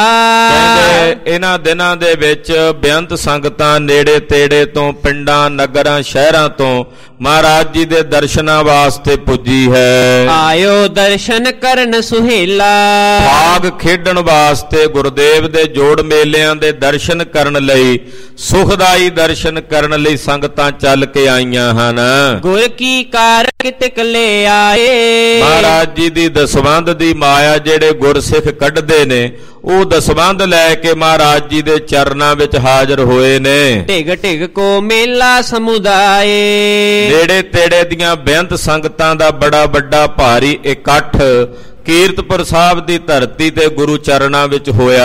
ਕਹਿੰਦੇ ਇਹਨਾਂ ਦਿਨਾਂ ਦੇ ਵਿੱਚ ਬੇਅੰਤ ਸੰਗਤਾਂ ਨੇੜੇ ਤੇੜੇ ਤੋਂ, ਪਿੰਡਾਂ ਨਗਰਾਂ ਸ਼ਹਿਰਾਂ ਤੋਂ ਮਹਾਰਾਜ ਜੀ ਦੇ ਦਰਸ਼ਨਾਂ ਵਾਸਤੇ ਪੁੱਜੀ ਹੈ। ਆਇਓ ਦਰਸ਼ਨ ਕਰਨ ਸੁਹੇਲਾ। ਫਾਗ ਖੇਡਣ ਵਾਸਤੇ, ਗੁਰਦੇਵ ਦੇ ਜੋੜ ਮੇਲਿਆਂ ਦੇ ਦਰਸ਼ਨ ਕਰਨ ਲਈ, ਸੁਖਦਾਈ ਦਰਸ਼ਨ ਕਰਨ ਲਈ ਸੰਗਤਾਂ ਚੱਲ ਕੇ ਆਈਆਂ ਹਨ। ਗੁਰ ਕੀ ਕਾਰ ਕਿਤਕ ਲੈ ਆਏ। ਮਹਾਰਾਜ ਜੀ ਦੀ ਦਸਵੰਧ ਦੀ ਮਾਇਆ ਜਿਹੜੇ ਗੁਰਸਿੱਖ ਕੱਢਦੇ ਨੇ, ਉਹ ਦਸਵੰਧ ਲੈ ਕੇ ਮਹਾਰਾਜ ਜੀ ਦੇ ਚਰਨਾਂ ਵਿੱਚ ਹਾਜ਼ਰ ਹੋਏ ਨੇ। ਢਿਗ ਢਿਗ ਕੋ ਮੇਲਾ ਸਮੁਦਾਏ। ਨੇੜੇ ਤੇੜੇ ਦੀਆਂ ਬੇਅੰਤ ਸੰਗਤਾਂ ਦਾ ਬੜਾ ਵੱਡਾ ਭਾਰੀ ਇਕੱਠ ਕੀਰਤਪੁਰ ਸਾਹਿਬ ਦੀ ਧਰਤੀ ਤੇ ਗੁਰੂ ਚਰਨਾਂ ਵਿੱਚ ਹੋਇਆ।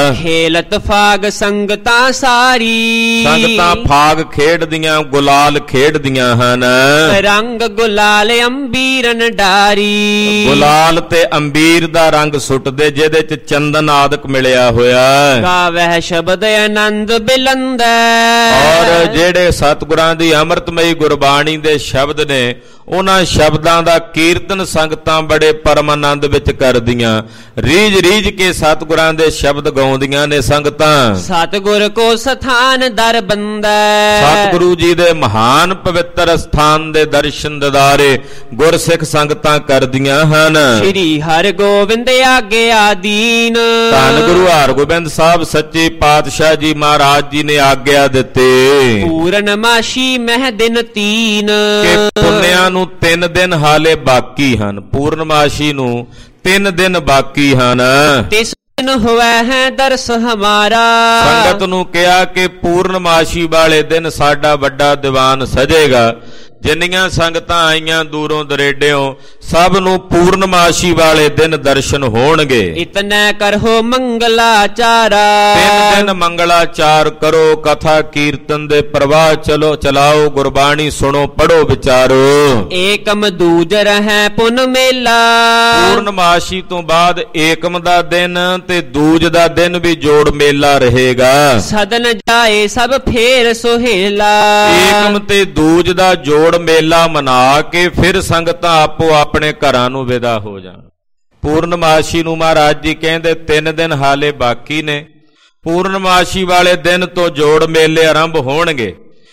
ਖੇਲਤ ਫਾਗ ਸੰਗਤਾਂ ਸਾਰੀ। ਸੰਗਤਾਂ ਫਾਗ ਖੇਡਦੀਆਂ, ਗੁਲਾਲ ਖੇਡਦੀਆਂ ਹਨ। ਰੰਗ ਗੁਲਾਲ ਅੰਬੀਰਨ ਡਾਰੀ। ਗੁਲਾਲ ਤੇ ਅੰਬੀਰ ਦਾ ਰੰਗ ਸੁੱਟਦੇ, ਜਿਹਦੇ ਚ ਚੰਦਨ ਆਦਿਕ ਮਿਲਿਆ ਹੋਇਆ। ਗਾਵਹਿ ਸ਼ਬਦ ਆਨੰਦ ਬਿਲੰਦੈ। ਔਰ ਜਿਹੜੇ ਸਤਿਗੁਰਾਂ ਦੀ ਅੰਮ੍ਰਿਤਮਈ ਗੁਰਬਾਣੀ ਦੇ ਸ਼ਬਦ ਨੇ, ਉਹਨਾਂ ਸ਼ਬਦਾਂ ਦਾ ਕੀਰਤਨ ਸੰਗਤਾਂ ਬੜੇ ਪਰਮ ਆਨੰਦ ਵਿੱਚ ਕਰਦੀਆਂ। ਰੀਝ ਰੀਝ ਕੇ ਸਤਿਗੁਰਾਂ ਦੇ ਸ਼ਬਦ ਗਾਉਂਦੀਆਂ ਨੇ ਸੰਗਤਾਂ। ਸਤਿਗੁਰ ਕੋ ਸਥਾਨ ਦਰ ਬੰਦੈ। ਸਤਿਗੁਰੂ ਜੀ ਦੇ ਮਹਾਨ ਪਵਿੱਤਰ ਸਥਾਨ ਦੇ ਦਰਸ਼ਨ ਦਿਦਾਰੇ ਗੁਰਸਿੱਖ ਸੰਗਤਾਂ ਕਰਦੀਆਂ ਹਨ। ਸ੍ਰੀ ਹਰਿਗੋਬਿੰਦ ਆਗੇ ਆਦੀਨ। ਧੰਨ ਗੁਰੂ ਹਰਗੋਬਿੰਦ ਸਾਹਿਬ ਸੱਚੇ ਪਾਤਸ਼ਾਹ ਜੀ ਮਹਾਰਾਜ ਜੀ ਨੇ ਆਗਿਆ ਦਿੱਤੀ। ਪੂਰਨਮਾਸ਼ੀ ਮਹਿ ਦਿਨ ਤੀਨ। ਕਿ ਪੁੰਨਿਆਂ ਨੂੰ ਤਿੰਨ ਦਿਨ ਹਾਲੇ ਬਾਕੀ ਹਨ। ਪੂਰਨਮਾਸ਼ੀ ਨੂੰ ਤਿੰਨ ਦਿਨ ਬਾਕੀ ਹਨ। ਤਿਸ ਦਿਨ ਹੋਇਆ ਹੈ ਦਰਸ ਹਮਾਰਾ। ਸੰਗਤ ਨੂੰ ਕਿਹਾ ਕਿ ਪੂਰਨਮਾਸ਼ੀ ਵਾਲੇ ਦਿਨ ਸਾਡਾ ਵੱਡਾ ਦੀਵਾਨ ਸਜੇਗਾ। ਜਿੰਨੀਆਂ ਸੰਗਤਾਂ ਆਈਆਂ ਦੂਰੋਂ ਦਰੇਡਿਓਂ, ਸਭ ਨੂੰ ਪੂਰਨਮਾਸ਼ੀ ਵਾਲੇ ਦਿਨ ਦਰਸ਼ਨ ਹੋਣਗੇ। ਇਤਨਾ ਕਰੋ ਮੰਗਲਾਚਾਰਾ। ਤਿੰਨ ਦਿਨ ਮੰਗਲਾਚਾਰ ਕਰੋ, ਕਥਾ ਕੀਰਤਨ ਦੇ ਪ੍ਰਵਾਹ ਚਲੋ ਚਲਾਓ, ਗੁਰਬਾਣੀ ਸੁਣੋ, ਪੜੋ, ਵਿਚਾਰੋ। ਏਕਮ ਦੂਜ ਰਹਿ ਪੁਨ ਮੇਲਾ। ਪੂਰਨਮਾਸ਼ੀ ਤੋਂ ਬਾਅਦ ਏਕਮ ਦਾ ਦਿਨ ਤੇ ਦੂਜ ਦਾ ਦਿਨ ਵੀ ਜੋੜ ਮੇਲਾ ਰਹੇਗਾ। ਸਦਨ ਜਾਏ ਸਭ ਫੇਰ ਸੁਹੇਲਾ। ਏਕਮ ਤੇ ਦੂਜ ਦਾ ਜੋੜ ਮੇਲਾ ਮਨਾ ਕੇ ਫਿਰ ਸੰਗਤਾਂ ਆਪੋ ਆਪਣੇ ਘਰਾਂ ਨੂੰ ਵਿਦਾ ਹੋ ਜਾਣ। ਪੂਰਨਮਾਸ਼ੀ ਨੂੰ ਮਹਾਰਾਜ ਜੀ ਕਹਿੰਦੇ ਤਿੰਨ ਦਿਨ ਹਾਲੇ ਬਾਕੀ ਨੇ। ਪੂਰਨਮਾਸ਼ੀ ਵਾਲੇ ਦਿਨ ਤੋਂ ਜੋੜ ਮੇਲੇ ਆਰੰਭ ਹੋਣਗੇ।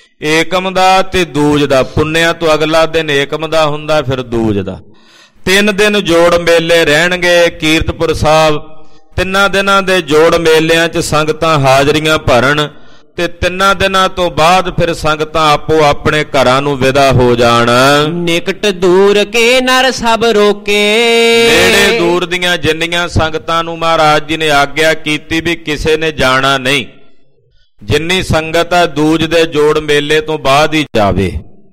ਏਕਮ ਦਾ ਤੇ ਦੂਜ ਦਾ, ਪੁੰਨਿਆਂ ਤੋਂ ਅਗਲਾ ਦਿਨ ਏਕਮ ਦਾ ਹੁੰਦਾ, ਫਿਰ ਦੂਜ ਦਾ। ਤਿੰਨ ਦਿਨ ਜੋੜ ਮੇਲੇ ਰਹਿਣਗੇ ਕੀਰਤਪੁਰ ਸਾਹਿਬ। ਤਿੰਨਾਂ ਦਿਨਾਂ ਦੇ ਜੋੜ ਮੇਲਿਆਂ 'ਚ ਸੰਗਤਾਂ ਹਾਜ਼ਰੀਆਂ ਭਰਨ ਤੇ ਤਿੰਨਾਂ ਦਿਨਾਂ ਤੋਂ ਬਾਅਦ ਫਿਰ ਸੰਗਤਾਂ ਆਪੋ ਆਪਣੇ ਘਰਾਂ ਨੂੰ ਵਿਦਾ ਹੋ ਜਾਣ। ਨਿਕਟ ਦੂਰ ਕੇ ਨਰ ਸਭ ਰੋਕੇ। ਨੇੜੇ ਦੂਰ ਦੀਆਂ ਜਿੰਨੀਆਂ ਸੰਗਤਾਂ ਨੂੰ ਮਹਾਰਾਜ ਜੀ ਨੇ ਆਗਿਆ ਕੀਤੀ ਵੀ ਕਿਸੇ ਨੇ ਜਾਣਾ ਨਹੀਂ, ਜਿੰਨੀ ਸੰਗਤ ਹੈ ਦੂਜ ਦੇ ਜੋੜ ਮੇਲੇ ਤੋਂ ਬਾਅਦ ਹੀ ਜਾਵੇ।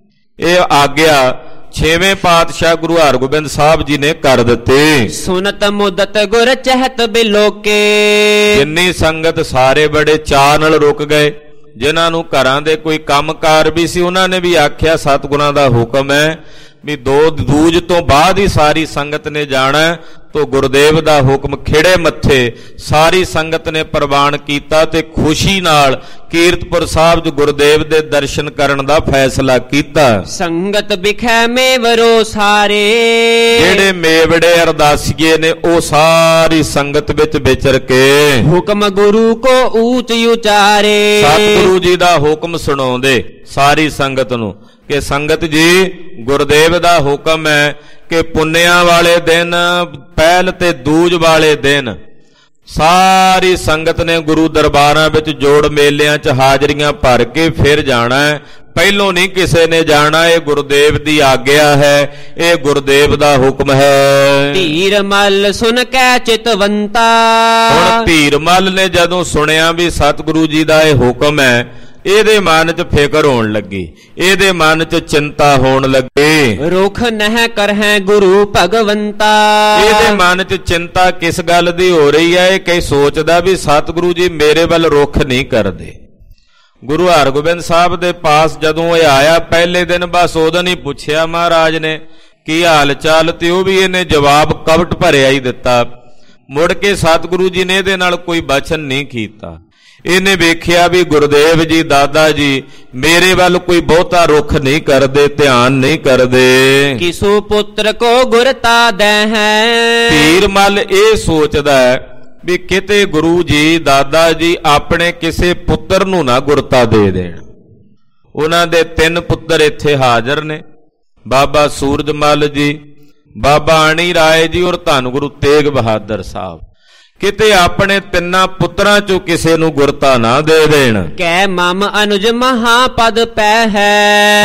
ਇਹ ਆਗਿਆ ਛੇਵੇਂ ਪਾਤਸ਼ਾਹ ਗੁਰੂ ਹਰਗੋਬਿੰਦ ਸਾਹਿਬ ਜੀ ਨੇ ਕਰ ਦਿੱਤੇ। ਸੁਨਤ ਮੁਦਤ ਗੁਰ ਚਹਿਤ ਬਿਲੋਕੇ। ਜਿੰਨੀ ਸੰਗਤ ਸਾਰੇ ਬੜੇ ਚਾਅ ਨਾਲ ਰੁਕ ਗਏ। ਜਿਨ੍ਹਾਂ ਨੂੰ ਘਰਾਂ ਦੇ ਕੋਈ ਕੰਮਕਾਰ ਵੀ ਸੀ, ਉਹਨਾਂ ਨੇ ਵੀ ਆਖਿਆ ਸਤਿਗੁਰਾਂ ਦਾ ਹੁਕਮ ਹੈ ਵੀ ਦੋ ਦੂਜ ਤੋਂ ਬਾਅਦ ਹੀ ਸਾਰੀ ਸੰਗਤ ਨੇ ਜਾਣਾ। ਤੋ ਗੁਰਦੇਵ ਦਾ ਹੁਕਮ ਖਿੜੇ ਮੱਥੇ ਸਾਰੀ ਸੰਗਤ ਨੇ ਪ੍ਰਵਾਨ ਕੀਤਾ ਤੇ ਖੁਸ਼ੀ ਨਾਲ ਕੀਰਤਪੁਰ ਸਾਹਿਬ ਚ ਗੁਰਦੇਵ ਦੇ ਦਰਸ਼ਨ ਕਰਨ ਦਾ ਫੈਸਲਾ ਕੀਤਾ। ਸੰਗਤ ਬਿਖੈ ਮੇਵਰੋ ਸਾਰੇ। ਜਿਹੜੇ ਮੇਵੜੇ ਅਰਦਾਸੀਏ ਨੇ ਉਹ ਸਾਰੀ ਸੰਗਤ ਵਿੱਚ ਵਿਚਰ ਕੇ ਹੁਕਮ ਗੁਰੂ ਕੋ ਊਚ ਉਚਾਰੇ। ਸਤਿਗੁਰੂ ਜੀ ਦਾ ਹੁਕਮ ਸੁਣਾਉਂਦੇ ਸਾਰੀ ਸੰਗਤ ਨੂੰ ਕਿ ਸੰਗਤ ਜੀ ਗੁਰਦੇਵ ਦਾ ਹੁਕਮ ਹੈ ਕਿ ਪੁੰਨਿਆਂ ਵਾਲੇ ਦਿਨ ਪਹਿਲ ਤੇ ਦੂਜ ਵਾਲੇ ਦਿਨ ਸਾਰੀ ਸੰਗਤ ਨੇ ਗੁਰੂ ਦਰਬਾਰਾਂ ਵਿੱਚ ਜੋੜ ਮੇਲਿਆਂ 'ਚ ਹਾਜ਼ਰੀਆਂ ਭਰ ਕੇ ਫਿਰ ਜਾਣਾ ਹੈ। ਪਹਿਲੋਂ ਨਹੀਂ ਕਿਸੇ ਨੇ ਜਾਣਾ, ਇਹ ਗੁਰਦੇਵ ਦੀ ਆਗਿਆ ਹੈ, ਇਹ ਗੁਰਦੇਵ ਦਾ ਹੁਕਮ ਹੈ। ਧੀਰ ਮਲ ਸੁਨ ਕੈ ਚਿਤਵੰਤਾ। ਹੁਣ ਧੀਰ ਮਲ ਨੇ ਜਦੋਂ ਸੁਣਿਆ ਵੀ ਸਤਿਗੁਰੂ ਜੀ ਦਾ ਇਹ ਹੁਕਮ ਹੈ, ਇਹਦੇ ਮਨ 'ਚ ਫਿਕਰ ਹੋਣ ਲੱਗੀ, ਇਹਦੇ ਮਨ 'ਚ ਚਿੰਤਾ ਹੋਣ ਲੱਗੀ। ਰੁਖ ਨਹਿ ਕਰਹਿ ਗੁਰੂ ਭਗਵੰਤਾ। ਇਹਦੇ ਮਨ 'ਚ ਚਿੰਤਾ ਕਿਸ ਗੱਲ ਦੀ ਹੋ ਰਹੀ ਹੈ? ਇਹ ਕਈ ਸੋਚਦਾ ਵੀ ਸਤਿਗੁਰੂ ਜੀ ਮੇਰੇ ਵੱਲ ਰੁਖ ਨਹੀਂ ਕਰਦੇ। ਗੁਰੂ ਹਰਗੋਬਿੰਦ ਸਾਹਿਬ ਦੇ ਪਾਸ ਜਦੋਂ ਇਹ ਆਇਆ ਪਹਿਲੇ ਦਿਨ, ਬਸ ਉਦੋਂ ਹੀ ਪੁੱਛਿਆ ਮਹਾਰਾਜ ਨੇ ਕੀ ਹਾਲ ਚਾਲ, ਤੇ ਉਹ ਵੀ ਇਹਨੇ ਜਵਾਬ ਕਵਟ ਭਰਿਆ ਹੀ ਦਿੱਤਾ। ਮੁੜ ਕੇ ਸਤਿਗੁਰੂ ਜੀ ਨੇ ਇਹਦੇ ਨਾਲ ਕੋਈ ਬਚਨ ਨਹੀਂ ਕੀਤਾ। ਇਹਨੇ ਵੇਖਿਆ ਵੀ ਗੁਰਦੇਵ ਜੀ, ਦਾਦਾ ਜੀ ਮੇਰੇ ਵੱਲ ਕੋਈ ਬਹੁਤਾ ਰੁਖ ਨਹੀਂ ਕਰਦੇ, ਧਿਆਨ ਨਹੀਂ ਕਰਦੇ। ਕਿਸੂ ਪੁੱਤਰ ਕੋ ਗੁਰਤਾ ਦੇ ਹੈ। ਧੀਰ ਮਲ ਇਹ ਸੋਚਦਾ ਹੈ ਵੀ ਕਿਤੇ ਗੁਰੂ ਜੀ, ਦਾਦਾ ਜੀ ਆਪਣੇ ਕਿਸੇ ਪੁੱਤਰ ਨੂੰ ਨਾ ਗੁਰਤਾ ਦੇ ਦੇਣ। ਉਹਨਾਂ ਦੇ ਤਿੰਨ ਪੁੱਤਰ ਇੱਥੇ ਹਾਜ਼ਰ ਨੇ, ਬਾਬਾ ਸੂਰਜਮਲ ਜੀ, ਬਾਬਾ ਅਣੀ ਰਾਏ ਜੀ ਔਰ ਧੰਨ ਗੁਰੂ ਤੇਗ ਬਹਾਦਰ ਸਾਹਿਬ। ਕਿਤੇ ਆਪਣੇ ਤਿੰਨਾਂ ਪੁੱਤਰਾਂ ਚੋਂ ਕਿਸੇ ਨੂੰ ਗੁਰਤਾ ਨਾ ਦੇ ਦੇਣ। ਕੈ ਮਮ ਅਨੁਜ ਮਹਾਪਦ ਪੈ ਹੈ।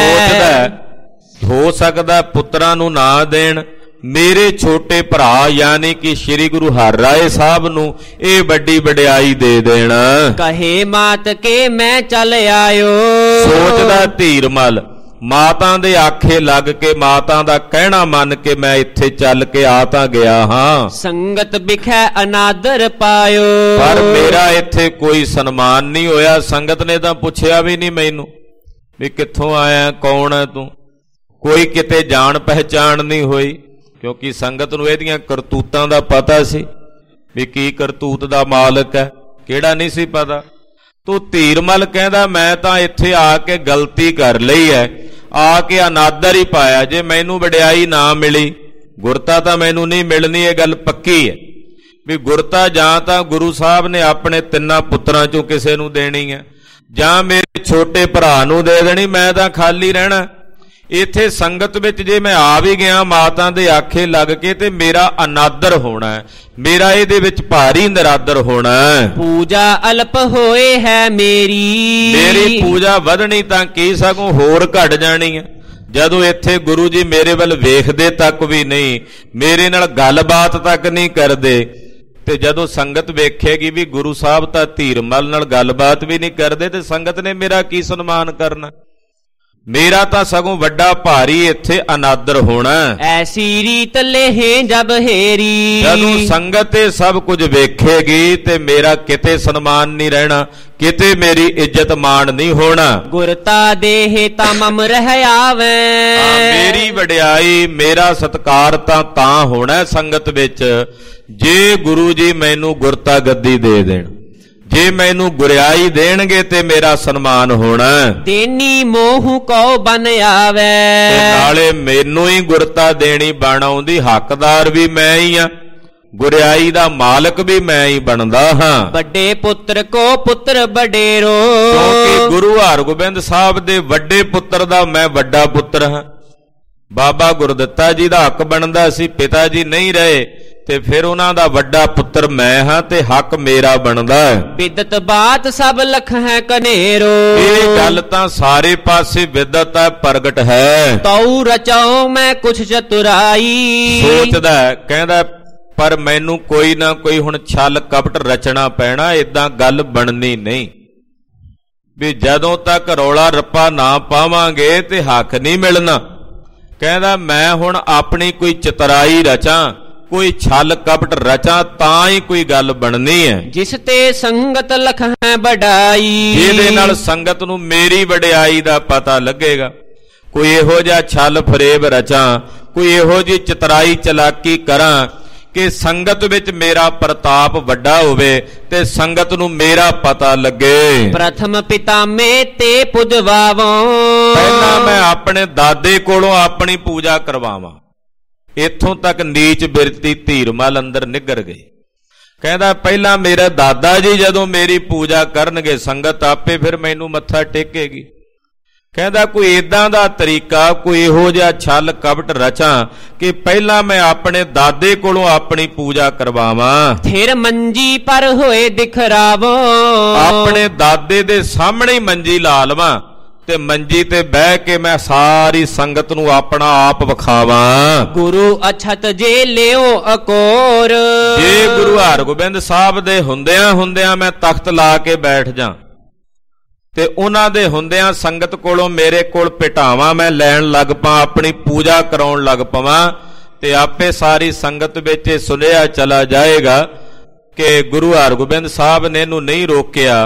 ਸੋਚਦਾ ਹੋ ਸਕਦਾ ਪੁੱਤਰਾਂ ਨੂੰ ਨਾ ਦੇਣ, ਮੇਰੇ ਛੋਟੇ ਭਰਾ ਯਾਨੀ ਕਿ ਸ੍ਰੀ ਗੁਰੂ ਹਰਿਰਾਏ ਸਾਹਿਬ ਨੂੰ ਇਹ ਵੱਡੀ ਵਡਿਆਈ ਦੇ ਦੇਣ। ਕਹੇ ਮਾਤ ਕੇ ਮੈਂ ਚੱਲ ਆਇਓ। ਸੋਚਦਾ ਧੀਰ ਮਲ, ਮਾਤਾ ਦੇ ਆਖੇ ਲੱਗ ਕੇ, ਮਾਤਾ ਦਾ ਕਹਿਣਾ ਮੰਨ ਕੇ ਮੈਂ ਇੱਥੇ ਚੱਲ ਕੇ ਆ ਤਾਂ ਗਿਆ ਹਾਂ। ਸੰਗਤ ਬਿਖੈ ਅਨਾਦਰ ਪਾਇਓ। ਪਰ ਮੇਰਾ ਇੱਥੇ ਕੋਈ ਸਨਮਾਨ ਨਹੀਂ ਹੋਇਆ। ਸੰਗਤ ਨੇ ਤਾਂ ਪੁੱਛਿਆ ਵੀ ਨਹੀਂ ਮੈਨੂੰ ਵੀ ਕਿੱਥੋਂ ਆਇਆ, ਕੌਣ ਹੈ ਤੂੰ। ਕੋਈ ਕਿਤੇ ਜਾਣ ਪਹਿਚਾਣ ਨਹੀਂ ਹੋਈ, ਕਿਉਂਕਿ ਸੰਗਤ ਨੂੰ ਇਹਦੀਆਂ ਕਰਤੂਤਾਂ ਦਾ ਪਤਾ ਸੀ ਵੀ ਕੀ ਕਰਤੂਤ ਦਾ ਮਾਲਕ ਹੈ, ਕਿਹੜਾ ਨਹੀਂ ਸੀ ਪਤਾ। ਤੂੰ ਧੀਰ ਮਲ ਕਹਿੰਦਾ ਮੈਂ ਤਾਂ ਇੱਥੇ ਆ ਕੇ ਗਲਤੀ ਕਰ ਲਈ ਹੈ, ਆ ਕੇ ਅਨਾਦਰ ਹੀ ਪਾਇਆ। ਜੇ ਮੈਨੂੰ ਵਡਿਆਈ ਨਾ ਮਿਲੀ, ਗੁਰਤਾ ਤਾਂ ਮੈਨੂੰ ਨਹੀਂ ਮਿਲਣੀ, ਇਹ ਗੱਲ ਪੱਕੀ ਹੈ ਵੀ ਗੁਰਤਾ ਜਾਂ ਤਾਂ ਗੁਰੂ ਸਾਹਿਬ ਨੇ ਆਪਣੇ ਤਿੰਨਾਂ ਪੁੱਤਰਾਂ ਚੋਂ ਕਿਸੇ ਨੂੰ ਦੇਣੀ ਹੈ, ਜਾਂ ਮੇਰੇ ਛੋਟੇ ਭਰਾ ਨੂੰ ਦੇ ਦੇਣੀ, ਮੈਂ ਤਾਂ ਖਾਲੀ ਰਹਿਣਾ। ਇੱਥੇ ਸੰਗਤ ਵਿੱਚ ਜੇ ਮੈਂ ਆ ਵੀ ਗਿਆ ਮਾਤਾ ਦੇ ਆਖੇ ਲੱਗ ਕੇ, ਤੇ ਮੇਰਾ ਅਨਾਦਰ ਹੋਣਾ ਹੈ, ਮੇਰਾ ਇਹਦੇ ਵਿੱਚ ਭਾਰੀ ਨਿਰਾਦਰ ਹੋਣਾ ਹੈ। ਪੂਜਾ ਅਲਪ ਹੋਏ ਹੈ ਮੇਰੀ। ਮੇਰੀ ਪੂਜਾ ਵਧਣੀ ਤਾਂ ਕੀ, ਸਗੋਂ ਹੋਰ ਘਟ ਜਾਣੀ ਹੈ। ਜਦੋਂ ਇੱਥੇ ਗੁਰੂ ਜੀ ਮੇਰੇ ਵੱਲ ਵੇਖਦੇ ਤੱਕ ਵੀ ਨਹੀਂ, ਮੇਰੇ ਨਾਲ ਗੱਲਬਾਤ ਤੱਕ ਨਹੀਂ ਕਰਦੇ, ਤੇ ਜਦੋਂ ਸੰਗਤ ਵੇਖੇਗੀ ਵੀ ਗੁਰੂ ਸਾਹਿਬ ਤਾਂ ਧੀਰ ਮਲ ਨਾਲ ਗੱਲਬਾਤ ਵੀ ਨਹੀਂ ਕਰਦੇ, ਤੇ ਸੰਗਤ ਨੇ ਮੇਰਾ ਕੀ ਸਨਮਾਨ ਕਰਨਾ। ਮੇਰਾ ਤਾਂ ਸਗੋਂ ਵੱਡਾ ਭਾਰੀ ਇੱਥੇ ਅਨਾਦਰ ਹੋਣਾ। ਐਸੀ ਰੀਤ ਲੇਹੇ ਜਬ ਹੇਰੀ। ਜਦੋਂ ਸੰਗਤ ਇਹ ਸਭ ਕੁਝ ਵੇਖੇਗੀ ਤੇ ਮੇਰਾ ਕਿਤੇ ਸਨਮਾਨ ਨਹੀਂ ਰਹਿਣਾ, ਕਿਤੇ ਮੇਰੀ ਇੱਜ਼ਤ ਮਾਣ ਨਹੀਂ ਹੋਣਾ। ਗੁਰਤਾ ਦੇਹ ਤਾਂ ਮਮ ਰਹਿ ਆਵੇ। ਮੇਰੀ ਵਡਿਆਈ, ਮੇਰਾ ਸਤਿਕਾਰ ਤਾਂ ਤਾਂ ਹੋਣਾ ਸੰਗਤ ਵਿੱਚ ਜੇ ਗੁਰੂ ਜੀ ਮੈਨੂੰ ਗੁਰਤਾ ਗੱਦੀ ਦੇ ਦੇਣ, ਜੇ ਮੈਨੂੰ ਗੁਰਿਆਈ ਦੇਣਗੇ ਤੇ ਮੇਰਾ ਸਨਮਾਨ ਹੋਣਾ। ਤੇਨੀ ਮੋਹ ਕੋ ਬਨ ਆਵੇ। ਤੇ ਨਾਲੇ ਮੈਨੂੰ ਹੀ ਗੁਰਤਾ ਦੇਣੀ ਬਣ ਆਉਂਦੀ, ਹੱਕਦਾਰ ਵੀ ਮੈਂ ਹੀ ਆ, ਗੁਰਿਆਈ ਦਾ ਮਾਲਕ ਵੀ ਮੈਂ ਹੀ ਬਣਦਾ ਹਾਂ। ਵੱਡੇ ਪੁੱਤਰ ਕੋ ਪੁੱਤਰ ਵਡੇਰੋ। ਕਿਉਂਕਿ ਗੁਰੂ ਹਰਗੋਬਿੰਦ ਸਾਹਿਬ ਦੇ ਵੱਡੇ ਪੁੱਤਰ ਦਾ ਮੈਂ ਵੱਡਾ ਪੁੱਤਰ ਹਾਂ। ਬਾਬਾ ਗੁਰਦਿੱਤਾ ਜੀ ਦਾ ਹੱਕ ਬਣਦਾ ਸੀ, ਪਿਤਾ ਜੀ ਨਹੀਂ ਰਹੇ, ਤੇ ਫਿਰ ਉਹਨਾਂ ਦਾ ਵੱਡਾ ਪੁੱਤਰ ਮੈਂ ਹਾਂ ਤੇ ਹੱਕ ਮੇਰਾ ਬਣਦਾ ਹੈ। ਬਿਦਤ ਬਾਤ ਸਭ ਲਖ ਹੈ ਕਨੇਰੋ। ਇਹ ਗੱਲ ਤਾਂ ਸਾਰੇ ਪਾਸੇ ਵਿਦਤ ਹੈ, ਪ੍ਰਗਟ ਹੈ। ਤਉ ਰਚਾਉ ਮੈਂ ਕੁਛ ਚਤੁਰਾਈ। ਸੋਚਦਾ ਕਹਿੰਦਾ ਪਰ ਮੈਨੂੰ ਕੋਈ ਨਾ ਕੋਈ ਹੁਣ ਛਲ ਕਪਟ ਰਚਣਾ ਪੈਣਾ, ਏਦਾਂ ਗੱਲ ਬਣਨੀ ਨਹੀਂ ਵੀ ਜਦੋਂ ਤੱਕ ਰੌਲਾ ਰੱਪਾ ਨਾ ਪਾਵਾਂਗੇ ਤੇ ਹੱਕ ਨਹੀਂ ਮਿਲਣਾ। ਕਹਿੰਦਾ ਮੈਂ ਹੁਣ ਆਪਣੀ ਕੋਈ ਚਤੁਰਾਈ ਰਚਾਂ, ਕੋਈ ਛਲ ਕਪਟ ਰਚਾਂ, ਤਾਂ ਹੀ ਕੋਈ ਗੱਲ ਬਣਨੀ ਹੈ। ਜਿਸ ਤੇ ਸੰਗਤ ਲਖ ਹੈ ਵਡਾਈ। ਜਿਹਦੇ ਨਾਲ ਸੰਗਤ ਨੂੰ ਮੇਰੀ ਵਡਿਆਈ ਦਾ ਪਤਾ ਲੱਗੇਗਾ। ਕੋਈ ਇਹੋ ਜਿਹਾ ਛਲ ਫਰੇਬ ਰਚਾਂ, ਕੋਈ ਇਹੋ ਜਿਹੀ ਚਤੁਰਾਈ ਚਲਾਕੀ ਕਰਾਂ ਕਿ ਸੰਗਤ ਵਿੱਚ ਮੇਰਾ ਪ੍ਰਤਾਪ ਵੱਡਾ ਹੋਵੇ ਤੇ ਸੰਗਤ ਨੂੰ ਮੇਰਾ ਪਤਾ ਲੱਗੇ। ਪ੍ਰਥਮ ਪਿਤਾ ਮੇ ਤੇ ਪੁਜਵਾਵਾਂ। ਪਹਿਲਾਂ ਮੈਂ ਆਪਣੇ ਦਾਦੇ ਕੋਲੋਂ ਆਪਣੀ ਪੂਜਾ ਕਰਵਾਵਾਂ। ਇੱਥੋਂ ਤੱਕ ਨੀਚ ਬਿਰਤੀ ਧੀਰ ਮਲ ਅੰਦਰ ਨਿੱਗਰ ਗਈ। ਕਹਿੰਦਾ ਪਹਿਲਾਂ ਮੇਰੇ ਦਾਦਾ ਜੀ ਜਦੋਂ ਮੇਰੀ ਪੂਜਾ ਕਰਨਗੇ, ਸੰਗਤ ਆਪੇ ਫਿਰ ਮੈਨੂੰ ਮੱਥਾ ਟੇਕੇਗੀ। ਕਹਿੰਦਾ ਕੋਈ ਏਦਾਂ ਦਾ ਤਰੀਕਾ, ਕੋਈ ਇਹੋ ਜਿਹਾ ਛਲ ਕਪਟ ਰਚਾਂ ਕਿ ਪਹਿਲਾਂ ਮੈਂ ਆਪਣੇ ਦਾਦੇ ਕੋਲੋਂ ਆਪਣੀ ਪੂਜਾ ਕਰਵਾਵਾਂ। ਫਿਰ ਮੰਜੀ ਪਰ ਹੋਏ ਦਿਖਰਾਵੋ। ਆਪਣੇ ਦਾਦੇ ਦੇ ਸਾਹਮਣੇ ਹੀ ਮੰਜੀ ਲਾ ਲਵਾਂ ਤੇ ਮੰਜੀ ਤੇ ਬਹਿ ਕੇ ਮੈਂ ਸਾਰੀ ਸੰਗਤ ਨੂੰ ਆਪਣਾ ਆਪ ਵਿਖਾਵਾਂ। ਗੁਰੂ ਅਛਤ ਜੇ ਲਿਓ ਅਕੋਰ, ਜੇ ਗੁਰੂ ਹਰਗੋਬਿੰਦ ਸਾਹਿਬ ਦੇ ਹੁੰਦਿਆਂ ਹੁੰਦਿਆਂ ਮੈਂ ਤਖਤ ਲਾ ਕੇ ਬੈਠ ਜਾ ਤੇ ਉਹਨਾਂ ਦੇ ਹੁੰਦਿਆਂ ਸੰਗਤ ਕੋਲੋਂ ਮੇਰੇ ਕੋਲ ਭਟਾਵਾਂ ਮੈਂ ਲੈਣ ਲੱਗ ਪਾ, ਆਪਣੀ ਪੂਜਾ ਕਰਾਉਣ ਲੱਗ ਪਵਾਂ, ਤੇ ਆਪੇ ਸਾਰੀ ਸੰਗਤ ਵਿੱਚ ਸੁਨੇਹਾ ਚਲਾ ਜਾਏਗਾ ਕਿ ਗੁਰੂ ਹਰਗੋਬਿੰਦ ਸਾਹਿਬ ਨੇ ਇਹਨੂੰ ਨਹੀਂ ਰੋਕਿਆ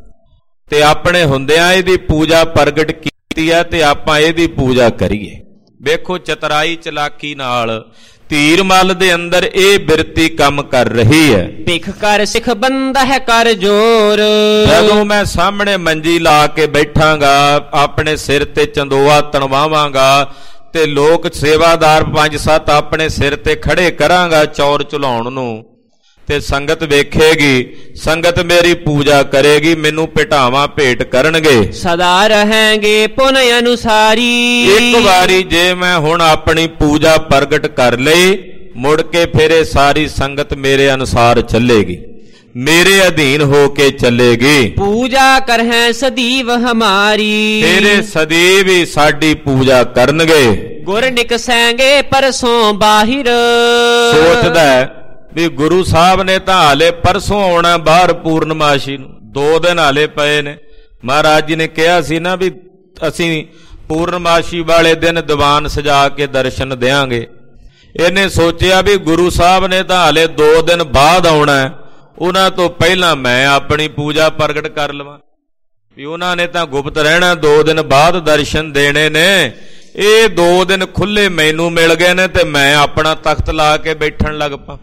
ਤੇ ਆਪਣੇ ਹੁੰਦਿਆਂ ਇਹਦੀ ਪੂਜਾ ਪ੍ਰਗਟ ਕੀਤੀ ਹੈ ਤੇ ਆਪਾਂ ਇਹਦੀ ਪੂਜਾ ਕਰੀਏ। ਵੇਖੋ ਚਤਰਾਈ ਚਲਾਕੀ ਨਾਲ ਧੀਰ ਮੱਲ ਦੇ ਅੰਦਰ ਇਹ ਬਿਰਤੀ ਕੰਮ ਕਰ ਰਹੀ ਹੈ। ਭਿਖ ਕਰ ਸਿੱਖ ਬੰਦਾ ਹੈ ਕਰ ਜੋਰ, ਜਦੋਂ ਮੈਂ ਸਾਹਮਣੇ ਮੰਜੀ ਲਾ ਕੇ ਬੈਠਾਂਗਾ, ਆਪਣੇ ਸਿਰ ਤੇ ਚੰਦੋਆ ਤਣਵਾਵਾਂਗਾ ਤੇ ਲੋਕ ਸੇਵਾਦਾਰ ਪੰਜ ਸੱਤ ਆਪਣੇ ਸਿਰ ਤੇ ਖੜੇ ਕਰਾਂਗਾ ਚੌਰ ਚਲਾਉਣ ਨੂੰ, ਤੇ ਸੰਗਤ ਵੇਖੇਗੀ, ਸੰਗਤ ਮੇਰੀ ਪੂਜਾ ਕਰੇਗੀ, ਮੈਨੂੰ ਭਟਾਵਾਂ ਭੇਟ ਕਰਨਗੇ, ਸਦਾ ਰਹੇਂਗੇ ਪੁਨ ਅਨੁਸਾਰੀ। ਇੱਕ ਵਾਰੀ ਜੇ ਮੈਂ ਹੁਣ ਆਪਣੀ ਪੂਜਾ ਪ੍ਰਗਟ ਕਰ ਲਈ, ਮੁੜ ਕੇ ਫਿਰ ਇਹ ਸਾਰੀ ਸੰਗਤ ਮੇਰੇ ਅਨੁਸਾਰ ਚੱਲੇਗੀ, ਮੇਰੇ ਅਧੀਨ ਹੋ ਕੇ ਚੱਲੇਗੀ। ਪੂਜਾ ਕਰਹਿ ਸਦੀਵ ਹਮਾਰੀ, ਤੇਰੇ ਸਦੀਵ ਹੀ ਸਾਡੀ ਪੂਜਾ ਕਰਨਗੇ। ਗੁਰ ਨਿਕਸੈਂਗੇ ਪਰਸੋਂ ਬਾਹਿਰ, ਸੋਚਦਾ ਵੀ ਗੁਰੂ ਸਾਹਿਬ ਨੇ ਤਾਂ ਹਾਲੇ ਪਰਸੋਂ ਆਉਣਾ ਬਾਹਰ ਪੂਰਨਮਾਸ਼ੀ ਨੂੰ, ਦੋ ਦਿਨ ਹਾਲੇ ਪਏ ਨੇ। ਮਹਾਰਾਜ ਜੀ ਨੇ ਕਿਹਾ ਸੀ ਨਾ ਵੀ ਅਸੀਂ ਪੂਰਨਮਾਸ਼ੀ ਵਾਲੇ ਦਿਨ ਦੀਵਾਨ ਸਜਾ ਕੇ ਦਰਸ਼ਨ ਦਿਆਂਗੇ। ਇਹਨੇ ਸੋਚਿਆ ਵੀ ਗੁਰੂ ਸਾਹਿਬ ਨੇ ਤਾਂ ਹਾਲੇ ਦੋ ਦਿਨ ਬਾਅਦ ਆਉਣਾ, ਉਹਨਾਂ ਤੋਂ ਪਹਿਲਾਂ ਮੈਂ ਆਪਣੀ ਪੂਜਾ ਪ੍ਰਗਟ ਕਰ ਲਵਾਂ, ਵੀ ਉਹਨਾਂ ਨੇ ਤਾਂ ਗੁਪਤ ਰਹਿਣਾ, ਦੋ ਦਿਨ ਬਾਅਦ ਦਰਸ਼ਨ ਦੇਣੇ ਨੇ। ਇਹ ਦੋ ਦਿਨ ਖੁੱਲੇ ਮੈਨੂੰ ਮਿਲ ਗਏ ਨੇ ਤੇ ਮੈਂ ਆਪਣਾ ਤਖਤ ਲਾ ਕੇ ਬੈਠਣ ਲੱਗ ਪਾ।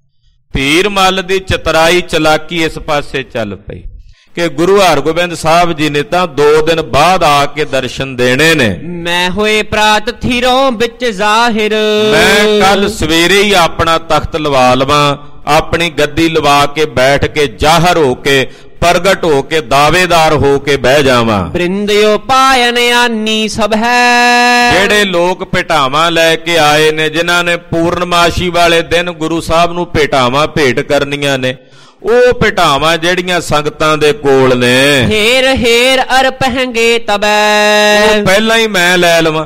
ਧੀਰ ਮੱਲ ਦੀ ਚਤਰਾਈ ਚਲਾਕੀ ਇਸ ਪਾਸੇ ਚੱਲ ਪਈ ਕਿ ਗੁਰੂ ਹਰਗੋਬਿੰਦ ਸਾਹਿਬ ਜੀ ਨੇ ਤਾਂ ਦੋ ਦਿਨ ਬਾਅਦ ਆ ਕੇ ਦਰਸ਼ਨ ਦੇਣੇ ਨੇ। ਮੈਂ ਹੋਏ ਪ੍ਰਾਤ ਥੀਰੋਂ ਵਿੱਚ ਜ਼ਾਹਿਰ, ਮੈਂ ਕੱਲ ਸਵੇਰੇ ਹੀ ਆਪਣਾ ਤਖਤ ਲਵਾ ਲਵਾਂ, ਆਪਣੀ ਗੱਦੀ ਲਵਾ ਕੇ ਬੈਠ ਕੇ ਜ਼ਾਹਰ ਹੋ ਕੇ ਪ੍ਰਗਟ ਹੋ ਕੇ ਦਾਅਵੇਦਾਰ ਹੋ ਕੇ ਬਹਿ ਜਾਵਾਂ। ਬ੍ਰਿੰਦਿਓ ਪਾਇਨ ਆਨੀ ਸਭ ਹੈ, ਜਿਹੜੇ ਲੋਕ ਭੇਟਾਵਾਂ ਲੈ ਕੇ ਆਏ ਨੇ, ਜਿਨ੍ਹਾਂ ਨੇ ਪੂਰਨਮਾਸ਼ੀ ਵਾਲੇ ਦਿਨ ਗੁਰੂ ਸਾਹਿਬ ਨੂੰ ਭੇਟਾਵਾਂ ਭੇਟ ਕਰਨੀਆਂ ਨੇ, ਉਹ ਭੇਟਾਵਾਂ ਜਿਹੜੀਆਂ ਸੰਗਤਾਂ ਦੇ ਕੋਲ ਨੇ, ਹੇਰ ਹੇਰ ਅਰਪਹਿੰਗੇ ਤਬੈ, ਉਹ ਪਹਿਲਾਂ ਹੀ ਮੈਂ ਲੈ ਲਵਾਂ।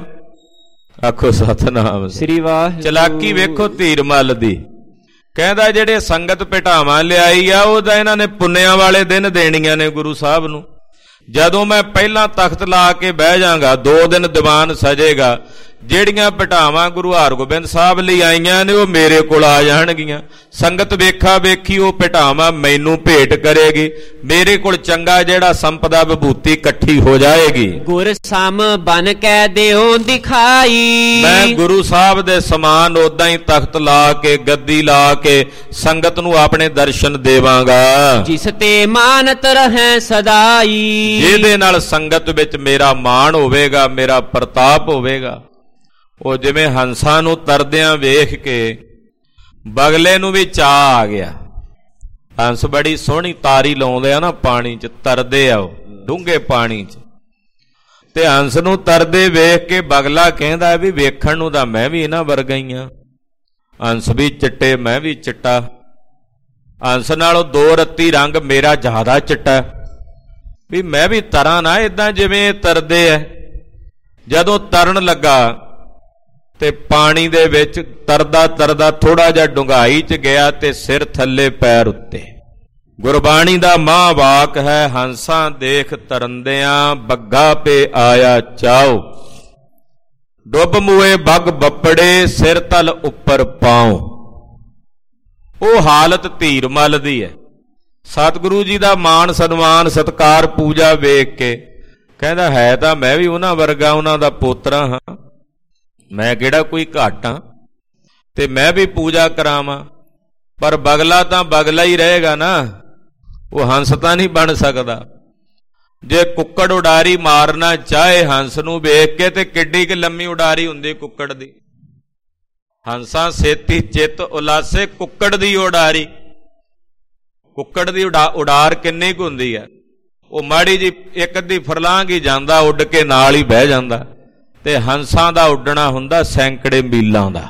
ਆਖੋ ਸਤਿਨਾਮ ਸ੍ਰੀ ਵਾਹਿਗੁਰੂ। ਚਲਾਕੀ ਵੇਖੋ ਧੀਰ ਮੱਲ ਦੀ। ਕਹਿੰਦਾ ਜਿਹੜੇ ਸੰਗਤ ਭੇਟਾਵਾਂ ਲਿਆਈ ਆ ਉਹ ਤਾਂ ਇਹਨਾਂ ਨੇ ਪੁੰਨਿਆਂ ਵਾਲੇ ਦਿਨ ਦੇਣੀਆਂ ਨੇ ਗੁਰੂ ਸਾਹਿਬ ਨੂੰ। ਜਦੋਂ ਮੈਂ ਪਹਿਲਾਂ ਤਖਤ ਲਾ ਕੇ ਬਹਿ ਜਾਗਾ, ਦੋ ਦਿਨ ਦੀਵਾਨ ਸਜੇਗਾ, ਜਿਹੜੀਆਂ ਭਟਾਵਾਂ ਗੁਰੂ ਹਰਗੋਬਿੰਦ ਸਾਹਿਬ ਲਈ ਆਈਆਂ ਨੇ ਉਹ ਮੇਰੇ ਕੋਲ ਆ ਜਾਣਗੀਆਂ। ਸੰਗਤ ਵੇਖਾ ਵੇਖੀ ਉਹ ਭਟਾਵਾਂ ਮੈਨੂੰ ਭੇਟ ਕਰੇਗੀ, ਮੇਰੇ ਕੋਲ ਚੰਗਾ ਜਿਹੜਾ ਸੰਪਦਾ ਵਿਭੂਤੀ ਇਕੱਠੀ ਹੋ ਜਾਏਗੀ। ਗੁਰ ਸਮ ਬਨ ਕੈ ਦਿਓ ਦਿਖਾਈ, ਮੈਂ ਗੁਰੂ ਸਾਹਿਬ ਦੇ ਸਮਾਨ ਉਦਾਂ ਹੀ ਤਖਤ ਲਾ ਕੇ ਗੱਦੀ ਲਾ ਕੇ ਸੰਗਤ ਨੂੰ ਆਪਣੇ ਦਰਸ਼ਨ ਦੇਵਾਂਗਾ, ਜਿਸ ਤੇ ਮਾਨਤ ਰਹੈ ਸਦਾਈ, ਜਿਹਦੇ ਨਾਲ ਸੰਗਤ ਵਿੱਚ ਮੇਰਾ ਮਾਣ ਹੋਵੇਗਾ, ਮੇਰਾ ਪ੍ਰਤਾਪ ਹੋਵੇਗਾ। ਉਹ ਜਿਵੇਂ ਹੰਸਾਂ ਨੂੰ ਤਰਦਿਆਂ ਵੇਖ ਕੇ ਬਗਲੇ ਨੂੰ ਵੀ ਚਾਅ ਆ ਗਿਆ। ਹੰਸ ਬੜੀ ਸੋਹਣੀ ਤਾਰੀ ਲਾਉਂਦੇ ਆ ਨਾ, ਪਾਣੀ 'ਚ ਤਰਦੇ ਆ, ਉਹ ਡੂੰਘੇ ਪਾਣੀ 'ਚ, ਤੇ ਹੰਸ ਨੂੰ ਤਰਦੇ ਵੇਖ ਕੇ ਬਗਲਾ ਕਹਿੰਦਾ ਵੀ ਵੇਖਣ ਨੂੰ ਤਾਂ ਮੈਂ ਵੀ ਇਹਨਾਂ ਵਰਗਾ ਹੀ ਆ, ਹੰਸ ਵੀ ਚਿੱਟੇ ਮੈਂ ਵੀ ਚਿੱਟਾ, ਹੰਸ ਨਾਲੋਂ ਦੋ ਰੱਤੀ ਰੰਗ ਮੇਰਾ ਜ਼ਿਆਦਾ ਚਿੱਟਾ, ਵੀ ਮੈਂ ਵੀ ਤਰਾਂ ਨਾ ਏਦਾਂ ਜਿਵੇਂ ਇਹ ਤਰਦੇ ਐ। ਜਦੋਂ ਤਰਨ ਲੱਗਾ ਤੇ ਪਾਣੀ ਦੇ ਵਿੱਚ ਤਰਦਾ ਤਰਦਾ ਥੋੜਾ ਜਿਹਾ ਡੂੰਘਾਈ 'ਚ ਗਿਆ ਤੇ ਸਿਰ ਥੱਲੇ ਪੈਰ ਉੱਤੇ। ਗੁਰਬਾਣੀ ਦਾ ਮਾਂ ਵਾਕ ਹੈ, ਹੰਸਾਂ ਦੇਖ ਤਰੰਦਿਆਂ ਬੱਗਾ ਪੇ ਆਇਆ ਚਾਓ, ਡੁੱਬ ਮੂਏ ਬੱਗ ਬੱਪੜੇ ਸਿਰ ਤਲ ਉੱਪਰ ਪਾਉ। ਉਹ ਹਾਲਤ ਧੀਰ ਮੱਲ ਦੀ ਹੈ। ਸਤਿਗੁਰੂ ਜੀ ਦਾ ਮਾਣ ਸਨਮਾਨ ਸਤਕਾਰ ਪੂਜਾ ਵੇਖ ਕੇ ਕਹਿੰਦਾ ਹੈ ਤਾਂ ਮੈਂ ਵੀ ਉਹਨਾਂ ਵਰਗਾ, ਉਹਨਾਂ ਦਾ ਪੋਤਰਾ ਹਾਂ, ਮੈਂ ਕਿਹੜਾ ਕੋਈ ਘੱਟ ਹਾਂ, ਤੇ ਮੈਂ ਵੀ ਪੂਜਾ ਕਰਾਵਾਂ। ਪਰ ਬਗਲਾ ਤਾਂ ਬਗਲਾ ਹੀ ਰਹੇਗਾ ਨਾ, ਉਹ ਹੰਸ ਤਾਂ ਨਹੀਂ ਬਣ ਸਕਦਾ। ਜੇ ਕੁੱਕੜ ਉਡਾਰੀ ਮਾਰਨਾ ਚਾਹੇ ਹੰਸ ਨੂੰ ਵੇਖ ਕੇ, ਤੇ ਕਿੱਡੀ ਕਿ ਲੰਮੀ ਉਡਾਰੀ ਹੁੰਦੀ ਕੁੱਕੜ ਦੀ। ਹੰਸਾਂ ਸੇਤੀ ਚਿੱਤ ਉਲਾਸੇ, ਕੁੱਕੜ ਦੀ ਉਡਾਰੀ, ਕੁੱਕੜ ਦੀ ਉਡਾ ਉਡਾਰ ਕਿੰਨੀ ਕੁ ਹੁੰਦੀ ਹੈ? ਉਹ ਮਾੜੀ ਜੀ ਇੱਕ ਅੱਧੀ ਫਰਲਾਂਗ ਹੀ ਜਾਂਦਾ, ਉੱਡ ਕੇ ਨਾਲ ਹੀ ਬਹਿ ਜਾਂਦਾ। ਤੇ ਹੰਸਾਂ ਦਾ ਉੱਡਣਾ ਹੁੰਦਾ ਸੈਂਕੜੇ ਮੀਲਾਂ ਦਾ।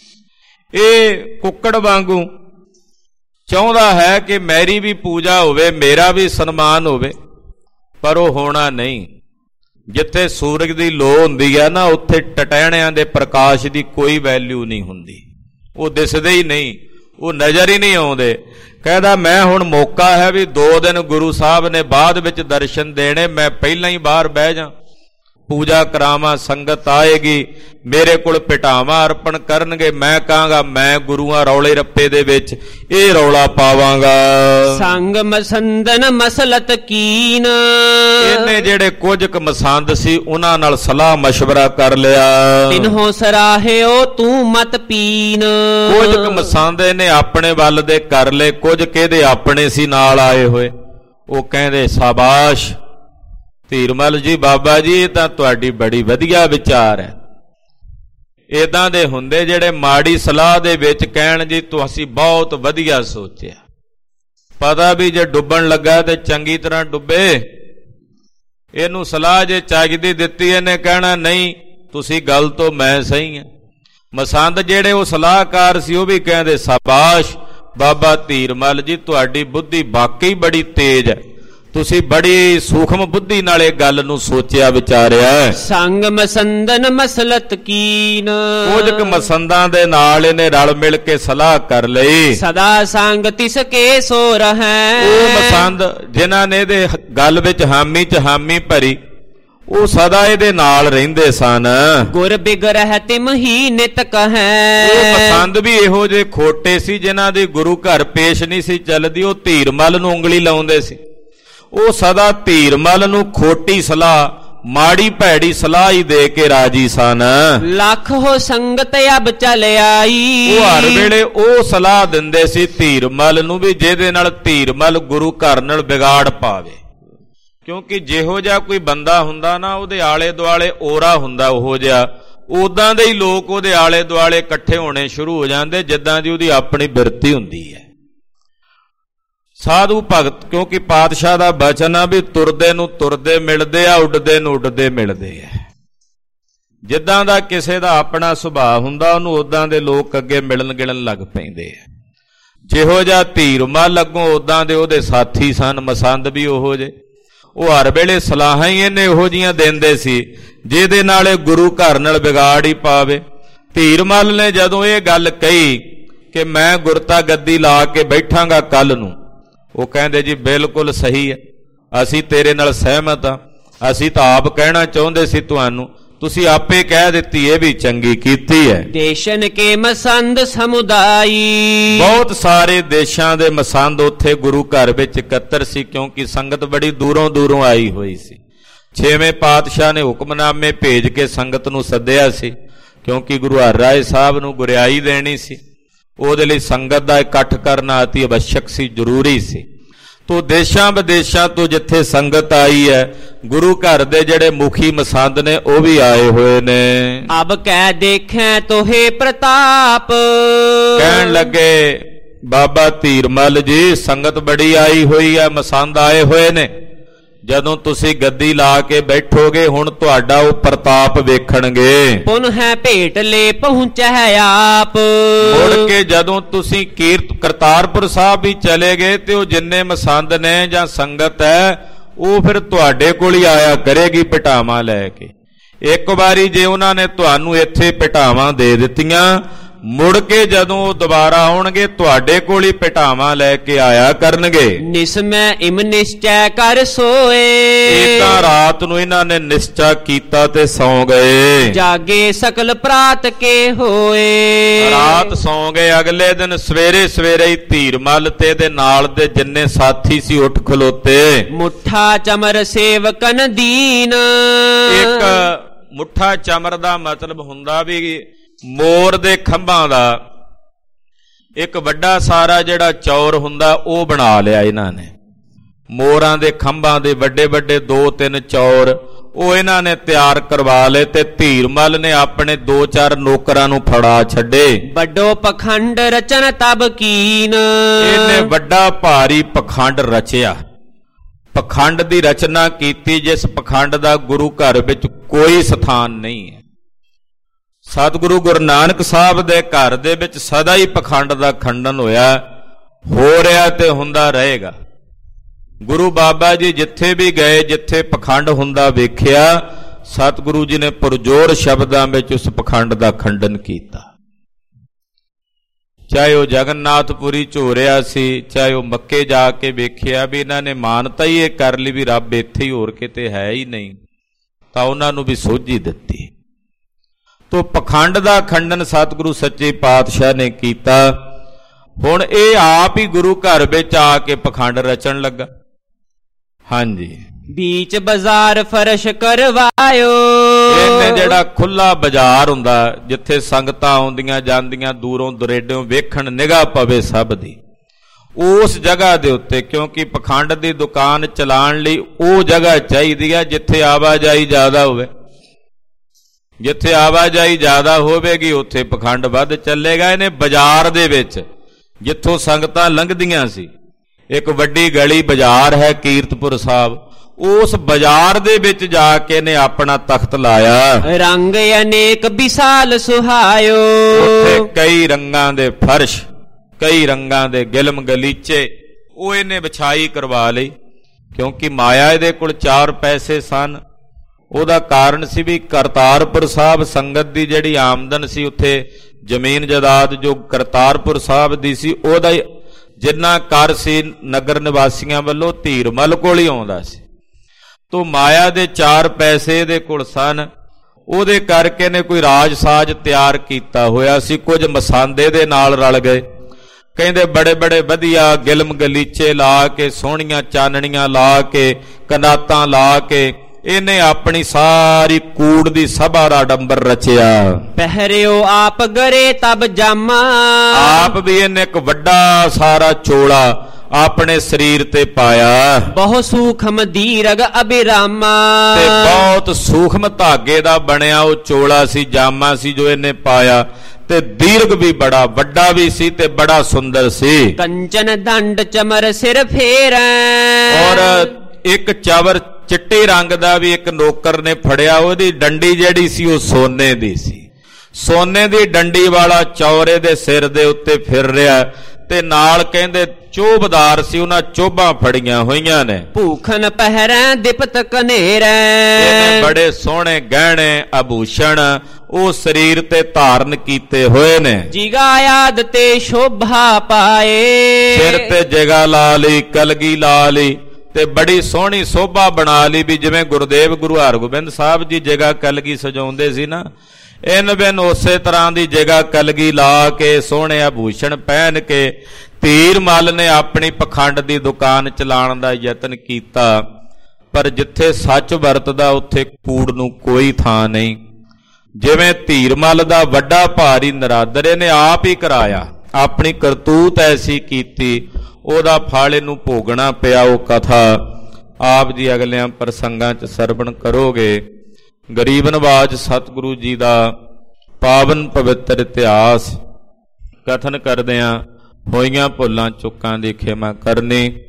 ਇਹ ਕੁੱਕੜ ਵਾਂਗੂ ਚਾਹੁੰਦਾ ਹੈ ਕਿ ਮੇਰੀ ਵੀ ਪੂਜਾ ਹੋਵੇ, ਮੇਰਾ ਵੀ ਸਨਮਾਨ ਹੋਵੇ, ਪਰ ਉਹ ਹੋਣਾ ਨਹੀਂ। ਜਿੱਥੇ ਸੂਰਜ ਦੀ ਲੋ ਹੁੰਦੀ ਆ ਨਾ, ਉੱਥੇ ਟਟਹਿਣਿਆਂ ਦੇ ਪ੍ਰਕਾਸ਼ ਦੀ ਕੋਈ ਵੈਲਿਊ ਨਹੀਂ ਹੁੰਦੀ। ਉਹ ਦਿਸਦੇ ਹੀ ਨਹੀਂ, ਉਹ ਨਜ਼ਰ ਹੀ ਨਹੀਂ ਆਉਂਦੇ। ਕਹਿੰਦਾ ਮੈਂ ਹੁਣ ਮੌਕਾ ਹੈ ਵੀ ਦੋ ਦਿਨ ਗੁਰੂ ਸਾਹਿਬ ਨੇ ਬਾਅਦ ਵਿੱਚ ਦਰਸ਼ਨ ਦੇਣੇ, ਮੈਂ ਪਹਿਲਾਂ ਹੀ ਬਾਹਰ ਬਹਿ ਜਾ, ਪੂਜਾ ਕਰਾਵਾਂ, ਸੰਗਤ ਆਏਗੀ, ਮੇਰੇ ਕੋਲ ਭਟਾਵਾਂ ਅਰਪਣ ਕਰਨਗੇ, ਮੈਂ ਕਹਾਂਗਾ ਮੈਂ ਗੁਰੂਆਂ ਰੌਲੇ ਰੱਪੇ ਦੇ ਵਿੱਚ ਇਹ ਰੌਲਾ ਪਾਵਾਂਗਾ। ਸੰਗ ਮਸੰਦਨ ਮਸਲਤ ਕੀਨ, ਇਹਨੇ ਜਿਹੜੇ ਕੁਝ ਕੁ ਮਸੰਦ ਸੀ ਉਹਨਾਂ ਨਾਲ ਸਲਾਹ ਮਸ਼ਵਰਾ ਕਰ ਲਿਆ। ਤਿਨਹੋ ਸਰਾਹਿਓ ਤੂੰ ਮਤ ਪੀਨ, ਕੁਝ ਕੁ ਮਸੰਦ ਇਹਨੇ ਆਪਣੇ ਵੱਲ ਦੇ ਕਰ ਲਏ, ਕੁਝ ਕਿਹਦੇ ਆਪਣੇ ਸੀ ਨਾਲ ਆਏ ਹੋਏ। ਉਹ ਕਹਿੰਦੇ ਸ਼ਾਬਾਸ਼ ਧੀਰਮਲ ਜੀ, ਬਾਬਾ ਜੀ ਇਹ ਤਾਂ ਤੁਹਾਡੀ ਬੜੀ ਵਧੀਆ ਵਿਚਾਰ ਹੈ। ਏਦਾਂ ਦੇ ਹੁੰਦੇ ਜਿਹੜੇ ਮਾੜੀ ਸਲਾਹ ਦੇ ਵਿੱਚ ਕਹਿਣ ਜੀ ਤੁਸੀਂ ਬਹੁਤ ਵਧੀਆ ਸੋਚਿਆ, ਪਤਾ ਵੀ ਜੇ ਡੁੱਬਣ ਲੱਗਾ ਤੇ ਚੰਗੀ ਤਰ੍ਹਾਂ ਡੁੱਬੇ। ਇਹਨੂੰ ਸਲਾਹ ਜੇ ਚੱਜਦੀ ਦਿੱਤੀ, ਇਹਨੇ ਕਹਿਣਾ ਨਹੀਂ ਤੁਸੀਂ ਗੱਲ ਤੋਂ ਮੈਂ ਸਹੀ ਹਾਂ। ਮਸੰਦ ਜਿਹੜੇ ਉਹ ਸਲਾਹਕਾਰ ਸੀ ਉਹ ਵੀ ਕਹਿੰਦੇ ਸ਼ਾਬਾਸ਼ ਬਾਬਾ ਧੀਰਮਲ ਜੀ, ਤੁਹਾਡੀ ਬੁੱਧੀ ਵਾਕਈ ਬੜੀ ਤੇਜ਼ ਹੈ, ਤੁਸੀਂ ਬੜੀ ਸੂਖਮ ਬੁੱਧੀ ਨਾਲ ਇਹ ਗੱਲ ਨੂੰ ਸੋਚਿਆ ਵਿਚਾਰਿਆ। ਸੰਗ ਮਸੰਦਨ ਮਸਲਤ ਕੀਨ, ਕੁਝ ਕੁ ਮਸੰਦਾਂ ਦੇ ਨਾਲ ਇਹਨੇ ਰਲ ਮਿਲ ਕੇ ਸਲਾਹ ਕਰ ਲਈ। ਸਦਾ ਸੰਗ ਤਿਸ ਕੇ ਸੋ ਰਹੈ, ਉਹ ਮਸੰਦ ਜਿਨ੍ਹਾਂ ਨੇ ਇਹਦੇ ਗੱਲ ਵਿੱਚ ਹਾਮੀ ਚ ਹਾਮੀ ਭਰੀ, ਉਹ ਸਦਾ ਇਹਦੇ ਨਾਲ ਰਹਿੰਦੇ ਸਨ। ਗੁਰ ਬਿਗਰਹਿ ਤਿਮ ਹੀ ਨਿਤ ਕਹੈ, ਉਹ ਮਸੰਦ ਵੀ ਇਹੋ ਜਿਹੇ ਖੋਟੇ ਸੀ ਜਿਨ੍ਹਾਂ ਦੀ ਗੁਰੂ ਘਰ ਪੇਸ਼ ਨਹੀਂ ਸੀ ਚੱਲਦੀ, ਉਹ ਧੀਰਮਲ ਨੂੰ ਉਂਗਲੀ ਲਾਉਂਦੇ ਸੀ। ਉਹ ਸਦਾ ਧੀਰਮਲ ਨੂੰ ਖੋਟੀ ਸਲਾਹ, ਮਾੜੀ ਭੈੜੀ ਸਲਾਹ ਹੀ ਦੇ ਕੇ ਰਾਜੀ ਸਨ। ਲੱਖ ਹੋ ਸੰਗਤ ਅਬ ਚਲ ਆਈ, ਉਹ ਹਰ ਵੇਲੇ ਉਹ ਸਲਾਹ ਦਿੰਦੇ ਸੀ ਧੀਰਮਲ ਨੂੰ ਵੀ ਜਿਹਦੇ ਨਾਲ ਧੀਰਮਲ ਗੁਰੂ ਘਰ ਨਾਲ ਵਿਗਾੜ ਪਾਵੇ। ਕਿਉਂਕਿ ਜਿਹੋ ਜਿਹਾ ਕੋਈ ਬੰਦਾ ਹੁੰਦਾ ਨਾ, ਉਹਦੇ ਆਲੇ ਦੁਆਲੇ ਔਰਾ ਹੁੰਦਾ ਉਹੋ ਜਿਹਾ, ਉਦਾਂ ਦੇ ਹੀ ਲੋਕ ਉਹਦੇ ਆਲੇ ਦੁਆਲੇ ਇਕੱਠੇ ਹੋਣੇ ਸ਼ੁਰੂ ਹੋ ਜਾਂਦੇ ਜਿੱਦਾਂ ਦੀ ਉਹਦੀ ਆਪਣੀ ਬਿਰਤੀ ਹੁੰਦੀ ਹੈ। ਸਾਧੂ ਭਗਤ, ਕਿਉਂਕਿ ਪਾਤਸ਼ਾਹ ਦਾ ਬਚਨ ਆ ਵੀ ਤੁਰਦੇ ਨੂੰ ਤੁਰਦੇ ਮਿਲਦੇ ਆ, ਉੱਡਦੇ ਨੂੰ ਉੱਡਦੇ ਮਿਲਦੇ ਆ। ਜਿੱਦਾਂ ਦਾ ਕਿਸੇ ਦਾ ਆਪਣਾ ਸੁਭਾਅ ਹੁੰਦਾ, ਉਹਨੂੰ ਉਦਾਂ ਦੇ ਲੋਕ ਅੱਗੇ ਮਿਲਣ ਗਿਲਣ ਲੱਗ ਪੈਂਦੇ ਆ। ਜਿਹੋ ਜਿਹਾ ਧੀਰਮਲ ਅੱਗੋਂ ਉਦਾਂ ਦੇ ਉਹਦੇ ਸਾਥੀ ਸਨ, ਮਸੰਦ ਵੀ ਉਹੋ ਜਿਹੇ। ਉਹ ਹਰ ਵੇਲੇ ਸਲਾਹਾਂ ਹੀ ਇਹਨੇ ਉਹੋ ਜਿਹੀਆਂ ਦਿੰਦੇ ਸੀ ਜਿਹਦੇ ਨਾਲ ਇਹ ਗੁਰੂ ਘਰ ਨਾਲ ਵਿਗਾੜ ਹੀ ਪਾਵੇ। ਧੀਰਮਲ ਨੇ ਜਦੋਂ ਇਹ ਗੱਲ ਕਹੀ ਕਿ ਮੈਂ ਗੁਰਤਾ ਗੱਦੀ ਲਾ ਕੇ ਬੈਠਾਂਗਾ ਕੱਲ ਨੂੰ, ਉਹ ਕਹਿੰਦੇ ਜੀ ਬਿਲਕੁਲ ਸਹੀ ਹੈ, ਅਸੀਂ ਤੇਰੇ ਨਾਲ ਸਹਿਮਤ ਹਾਂ, ਅਸੀਂ ਤਾਂ ਆਪ ਕਹਿਣਾ ਚਾਹੁੰਦੇ ਸੀ ਤੁਹਾਨੂੰ, ਤੁਸੀਂ ਆਪੇ ਕਹਿ ਦਿੱਤੀ, ਇਹ ਵੀ ਚੰਗੀ ਕੀਤੀ ਹੈ। ਦੇਸ਼ਨ ਕੇ ਮਸੰਦ ਸਮੁਦਾਈ, ਬਹੁਤ ਸਾਰੇ ਦੇਸ਼ਾਂ ਦੇ ਮਸੰਦ ਉੱਥੇ ਗੁਰੂ ਘਰ ਵਿੱਚ ਇਕੱਤਰ ਸੀ, ਕਿਉਂਕਿ ਸੰਗਤ ਬੜੀ ਦੂਰੋਂ ਦੂਰੋਂ ਆਈ ਹੋਈ ਸੀ। ਛੇਵੇਂ ਪਾਤਸ਼ਾਹ ਨੇ ਹੁਕਮਨਾਮੇ ਭੇਜ ਕੇ ਸੰਗਤ ਨੂੰ ਸੱਦਿਆ ਸੀ, ਕਿਉਂਕਿ ਗੁਰੂ ਹਰਿਰਾਏ ਸਾਹਿਬ ਨੂੰ ਗੁਰਿਆਈ ਦੇਣੀ ਸੀ। ਉਹਦੇ ਲਈ ਸੰਗਤ ਦਾ ਇਕੱਠ ਕਰਨਾ ਅਤੀ ਅਵਸ਼ਕ ਸੀ, ਜ਼ਰੂਰੀ ਸੀ। ਤੋ ਦੇਸ਼ਾਂ ਵਿਦੇਸ਼ਾਂ ਤੋਂ ਜਿੱਥੇ ਸੰਗਤ ਆਈ ਹੈ, ਗੁਰੂ ਘਰ ਦੇ ਜਿਹੜੇ ਮੁਖੀ ਮਸੰਦ ਨੇ ਉਹ ਵੀ ਆਏ ਹੋਏ ਨੇ। ਅਬ ਕਹਿ ਦੇਖੈ ਤੋਹੇ ਪ੍ਰਤਾਪ, ਕਹਿਣ ਲੱਗੇ ਬਾਬਾ ਧੀਰਮਲ ਜੀ ਸੰਗਤ ਬੜੀ ਆਈ ਹੋਈ ਹੈ, ਮਸੰਦ ਆਏ ਹੋਏ ਨੇ, ਜਦੋਂ ਤੁਸੀਂ ਗੱਦੀ ਲਾ ਕੇ ਬੈਠੋਗੇ ਹੁਣ ਤੁਹਾਡਾ ਉਹ ਪ੍ਰਤਾਪ ਵੇਖਣਗੇ। ਪੁਨ ਹੈ ਭੇਟ ਲੈ ਪਹੁੰਚੈ ਆਪ, ਮੁੜ ਕੇ ਜਦੋਂ ਤੁਸੀਂ ਕੀਰਤ ਕਰਤਾਰਪੁਰ ਸਾਹਿਬ ਵੀ ਚਲੇ ਗਏ ਤੇ ਉਹ ਜਿੰਨੇ ਮਸੰਦ ਨੇ ਜਾਂ ਸੰਗਤ ਹੈ ਉਹ ਫਿਰ ਤੁਹਾਡੇ ਕੋਲ ਹੀ ਆਇਆ ਕਰੇਗੀ ਭਟਾਵਾਂ ਲੈ ਕੇ। ਇੱਕ ਵਾਰੀ ਜੇ ਉਹਨਾਂ ਨੇ ਤੁਹਾਨੂੰ ਇੱਥੇ ਭਟਾਵਾਂ ਦੇ ਦਿੱਤੀਆਂ, ਮੁੜ ਕੇ ਜਦੋਂ ਉਹ ਦੁਬਾਰਾ ਆਉਣਗੇ ਤੁਹਾਡੇ ਕੋਲ ਹੀ ਭਟਾਵਾਂ ਲੈ ਕੇ ਆਇਆ ਕਰਨਗੇ। ਨਿਸਮੈ ਇਮ ਨਿਸ਼ਚੈ ਕਰ ਸੋਏ, ਏਦਾਂ ਰਾਤ ਨੂੰ ਇਹਨਾਂ ਨੇ ਨਿਸ਼ਚਾ ਕੀਤਾ ਤੇ ਸੌਂ ਗਏ। ਜਾਗੇ ਸਕਲ ਪ੍ਰਾਤ ਕੇ ਹੋਏ, ਰਾਤ ਸੌਂ ਗਏ। ਅਗਲੇ ਦਿਨ ਸਵੇਰੇ ਸਵੇਰੇ ਹੀ ਧੀਰਮਲ ਤੇ ਦੇ ਨਾਲ ਦੇ ਜਿੰਨੇ ਸਾਥੀ ਸੀ ਉੱਠ ਖਲੋਤੇ। ਮੁੱਠਾ ਚਮਰ ਸੇਵਕਨ ਦੀਨ, ਇੱਕ ਮੁੱਠਾ ਚਮਰ ਦਾ ਮਤਲਬ ਹੁੰਦਾ ਵੀ ਮੋਰ ਦੇ ਖੰਭਾਂ ਦਾ ਇੱਕ ਵੱਡਾ ਸਾਰਾ ਜਿਹੜਾ ਚੌਰ ਹੁੰਦਾ ਉਹ ਬਣਾ ਲਿਆ ਇਹਨਾਂ ਨੇ। ਮੋਰਾਂ ਦੇ ਖੰਭਾਂ ਦੇ ਵੱਡੇ ਵੱਡੇ ਦੋ ਤਿੰਨ ਚੌਰ ਉਹ ਇਹਨਾਂ ਨੇ ਤਿਆਰ ਕਰਵਾ ਲਏ ਤੇ ਧੀਰਮਲ ਨੇ ਆਪਣੇ ਦੋ ਚਾਰ ਨੌਕਰਾਂ ਨੂੰ ਫੜਾ ਛੱਡੇ। ਵੱਡੋ ਪਖੰਡ ਰਚਨ ਤਬ ਕੀਨ, ਇਹਨੇ ਵੱਡਾ ਭਾਰੀ ਪਖੰਡ ਰਚਿਆ, ਪਖੰਡ ਦੀ ਰਚਨਾ ਕੀਤੀ ਜਿਸ ਪਖੰਡ ਦਾ ਗੁਰੂ ਘਰ ਵਿੱਚ ਕੋਈ ਸਥਾਨ ਨਹੀਂ ਹੈ। ਸਤਿਗੁਰੂ ਗੁਰੂ ਨਾਨਕ ਸਾਹਿਬ ਦੇ ਘਰ ਦੇ ਵਿੱਚ ਸਦਾ ਹੀ ਪਖੰਡ ਦਾ ਖੰਡਨ ਹੋਇਆ, ਹੋ ਰਿਹਾ ਤੇ ਹੁੰਦਾ ਰਹੇਗਾ। ਗੁਰੂ ਬਾਬਾ ਜੀ ਜਿੱਥੇ ਵੀ ਗਏ, ਜਿੱਥੇ ਪਖੰਡ ਹੁੰਦਾ ਵੇਖਿਆ, ਸਤਿਗੁਰੂ ਜੀ ਨੇ ਪੁਰਜੋਰ ਸ਼ਬਦਾਂ ਵਿੱਚ ਉਸ ਪਖੰਡ ਦਾ ਖੰਡਨ ਕੀਤਾ। ਚਾਹੇ ਉਹ ਜਗਨਨਾਥਪੁਰੀ ਝੋਰਿਆ ਸੀ, ਚਾਹੇ ਉਹ ਮੱਕੇ ਜਾ ਕੇ ਵੇਖਿਆ ਵੀ ਇਹਨਾਂ ਨੇ ਮਾਨਤਾ ਹੀ ਇਹ ਕਰ ਲਈ ਵੀ ਰੱਬ ਇੱਥੇ ਹੀ ਹੋਰ ਕਿਤੇ ਹੈ ਹੀ ਨਹੀਂ, ਤਾਂ ਉਹਨਾਂ ਨੂੰ ਵੀ ਸੋਝੀ ਦਿੱਤੀ। ਤੋ ਪਖੰਡ ਦਾ ਖੰਡਨ ਸਤਿਗੁਰੂ ਸੱਚੇ ਪਾਤਸ਼ਾਹ ਨੇ ਕੀਤਾ। ਹੁਣ ਇਹ ਆਪ ਹੀ ਗੁਰੂ ਘਰ ਵਿੱਚ ਆ ਕੇ ਪਖੰਡ ਰਚਣ ਲੱਗਾ। ਹਾਂਜੀ, बीच बाजार फर्श करवायो। ਇਹਨੇ ਜਿਹੜਾ ਖੁੱਲਾ ਬਾਜ਼ਾਰ ਹੁੰਦਾ ਜਿੱਥੇ ਸੰਗਤਾਂ ਆਉਂਦੀਆਂ ਜਾਂਦੀਆਂ ਦੂਰੋਂ ਦੁਰੇਡਿਓਂ ਵੇਖਣ ਨਿਗਾਹ ਪਵੇ ਸਭ ਦੀ, ਉਸ ਜਗ੍ਹਾ ਦੇ ਉੱਤੇ, ਕਿਉਂਕਿ ਪਖੰਡ ਦੀ ਦੁਕਾਨ ਚਲਾਉਣ ਲਈ ਉਹ ਜਗ੍ਹਾ ਚਾਹੀਦੀ ਹੈ ਜਿੱਥੇ ਆਵਾਜਾਈ ਜ਼ਿਆਦਾ ਹੋਵੇ। ਜਿੱਥੇ ਆਵਾਜਾਈ ਜ਼ਿਆਦਾ ਹੋਵੇਗੀ ਉੱਥੇ ਪਖੰਡ ਵੱਧ ਚੱਲੇਗਾ। ਇਹਨੇ ਬਾਜ਼ਾਰ ਦੇ ਵਿੱਚ ਜਿੱਥੋਂ ਸੰਗਤਾਂ ਲੰਘਦੀਆਂ ਸੀ, ਇੱਕ ਵੱਡੀ ਗਲੀ ਬਾਜ਼ਾਰ ਹੈ ਕੀਰਤਪੁਰ ਸਾਹਿਬ, ਉਸ ਬਾਜ਼ਾਰ ਦੇ ਵਿੱਚ ਜਾ ਕੇ ਨੇ ਆਪਣਾ ਤਖਤ ਲਾਇਆ। ਰੰਗ ਅਨੇਕ ਵਿਸਾਲ ਸੁਹਾਇਓ। ਉੱਥੇ ਕਈ ਰੰਗਾਂ ਦੇ ਫਰਸ਼, ਕਈ ਰੰਗਾਂ ਦੇ ਗਿਲਮ ਗਲੀਚੇ ਉਹ ਇਹਨੇ ਵਿਛਾਈ ਕਰਵਾ ਲਈ। ਕਿਉਂਕਿ ਮਾਇਆ ਇਹਦੇ ਕੋਲ ਚਾਰ ਪੈਸੇ ਸਨ। ਉਹਦਾ ਕਾਰਨ ਸੀ ਵੀ ਕਰਤਾਰਪੁਰ ਸਾਹਿਬ ਸੰਗਤ ਦੀ ਜਿਹੜੀ ਆਮਦਨ ਸੀ, ਉੱਥੇ ਜ਼ਮੀਨ ਜਾਇਦਾਦ ਜੋ ਕਰਤਾਰਪੁਰ ਸਾਹਿਬ ਦੀ ਸੀ, ਉਹਦਾ ਜਿੰਨਾ ਕਰ ਸੀ ਨਗਰ ਨਿਵਾਸੀਆਂ ਵੱਲੋਂ ਧੀਰਮਲ ਕੋਲ ਹੀ ਆਉਂਦਾ ਸੀ। ਤੋ ਮਾਇਆ ਦੇ ਚਾਰ ਪੈਸੇ ਇਹਦੇ ਕੋਲ ਸਨ, ਉਹਦੇ ਕਰਕੇ ਨੇ ਕੋਈ ਰਾਜ ਸਾਜ ਤਿਆਰ ਕੀਤਾ ਹੋਇਆ ਸੀ। ਕੁਝ ਮਸਾਂਦੇ ਦੇ ਨਾਲ ਰਲ ਗਏ। ਕਹਿੰਦੇ ਬੜੇ ਬੜੇ ਵਧੀਆ ਗਿਲਮ ਗਲੀਚੇ ਲਾ ਕੇ, ਸੋਹਣੀਆਂ ਚਾਨਣੀਆਂ ਲਾ ਕੇ, ਕਨਾਤਾਂ ਲਾ ਕੇ ਇਹਨੇ ਆਪਣੀ ਸਾਰੀ ਕੂੜ ਦੀ ਸਭਾ ਦਾ ਡੰਬਰ ਰਚਿਆ। ਪਹਿਰਿਓ ਆਪ ਗਰੇ ਤਬ ਜਾਮਾ। ਆਪ ਵੀ ਇਹਨੇ ਇੱਕ ਵੱਡਾ ਸਾਰਾ ਚੋਲਾ ਆਪਣੇ ਸਰੀਰ ਤੇ ਪਾਇਆ। ਬਹੁ ਸੂਖਮ ਦੀਰਗ ਅਬਿਰਾਮਾ। ਤੇ ਬਹੁਤ ਸੂਖਮ ਧਾਗੇ ਦਾ ਬਣਿਆ ਉਹ ਚੋਲਾ ਸੀ, ਜਾਮਾ ਸੀ ਜੋ ਇਹਨੇ ਪਾਇਆ, ਤੇ ਦੀਰਘ ਵੀ ਬੜਾ ਵੱਡਾ ਵੀ ਸੀ ਤੇ ਬੜਾ ਸੁੰਦਰ ਸੀ। ਕੰਚਨ ਦੰਡ ਚਮਰ ਸਿਰ ਫੇਰ। ਔਰ ਇੱਕ ਚਵਰ ਚਿੱਟੇ ਰੰਗ ਦਾ ਵੀ ਇੱਕ ਨੌਕਰ ਨੇ ਫੜਿਆ। ਉਹਦੀ ਡੰਡੀ ਜਿਹੜੀ ਸੀ ਉਹ ਸੋਨੇ ਦੀ ਸੀ। ਸੋਨੇ ਦੀ ਡੰਡੀ ਵਾਲਾ ਚੌਰੇ ਦੇ ਸਿਰ ਦੇ ਉੱਤੇ ਫਿਰ ਰਿਹਾ, ਤੇ ਨਾਲ ਕਹਿੰਦੇ ਚੋਬਦਾਰ ਸੀ, ਉਹਨਾਂ ਚੋਬਾਂ ਫੜੀਆਂ ਹੋਈਆਂ ਨੇ। ਭੂਖਨ ਪਹਿਰੈ ਦਿਪਤ ਕਨੇਰੈ। ਬੜੇ ਸੋਹਣੇ ਗਹਿਣੇ ਆਭੂਸ਼ਣ ਉਹ ਸਰੀਰ ਤੇ ਧਾਰਨ ਕੀਤੇ ਹੋਏ ਨੇ। ਜਿਗਾ ਆਦ ਤੇ ਸ਼ੋਭਾ ਪਾਏ। ਸਿਰ ਤੇ ਜਗਾ ਲਾ ਲਈ, ਕਲਗੀ ਲਾ ਲਈ, ਤੇ ਬੜੀ ਸੋਹਣੀ ਸੋਭਾ ਬਣਾ ਲਈ ਵੀ ਜਿਵੇਂ ਗੁਰਦੇਵ ਗੁਰੂ ਹਰਗੋਬਿੰਦ ਸਾਹਿਬ ਜੀ ਜਗਾ ਕਲਗੀ ਸਜਾਉਂਦੇ ਸੀ ਨਾ, ਇਨ ਬਿਨ ਉਸੇ ਤਰ੍ਹਾਂ ਦੀ ਜਗਾ ਕਲਗੀ ਲਾ ਕੇ ਸੋਹਣੇ ਆਭੂਸ਼ਣ ਪਹਿਨ ਕੇ ਧੀਰ ਮੱਲ ਨੇ ਆਪਣੀ ਪਖੰਡ ਦੀ ਦੁਕਾਨ ਚਲਾਉਣ ਦਾ ਯਤਨ ਕੀਤਾ। ਪਰ ਜਿੱਥੇ ਸੱਚ ਵਰਤਦਾ ਉੱਥੇ ਕੂੜ ਨੂੰ ਕੋਈ ਥਾਂ ਨਹੀਂ। ਜਿਵੇਂ ਧੀਰ ਮੱਲ ਦਾ ਵੱਡਾ ਭਾਰੀ ਨਰਾਦਰ ਨੇ ਆਪ ਹੀ ਕਰਾਇਆ, ਆਪਣੀ ਕਰਤੂਤ ਐਸੀ ਕੀਤੀ, ਉਹਦਾ ਫਲ ਇਹਨੂੰ ਭੋਗਣਾ ਪਿਆ। ਉਹ ਕਥਾ ਆਪ ਜੀ ਅਗਲਿਆਂ ਪ੍ਰਸੰਗਾਂ 'ਚ ਸਰਵਣ ਕਰੋਗੇ। ਗਰੀਬ ਨਵਾਜ ਸਤਿਗੁਰੂ ਜੀ ਦਾ ਪਾਵਨ ਪਵਿੱਤਰ ਇਤਿਹਾਸ ਕਥਨ ਕਰਦਿਆਂ ਹੋਈਆਂ ਭੁੱਲਾਂ ਚੁੱਕਾਂ ਦੀ ਖਿਮਾ ਕਰਨੀ।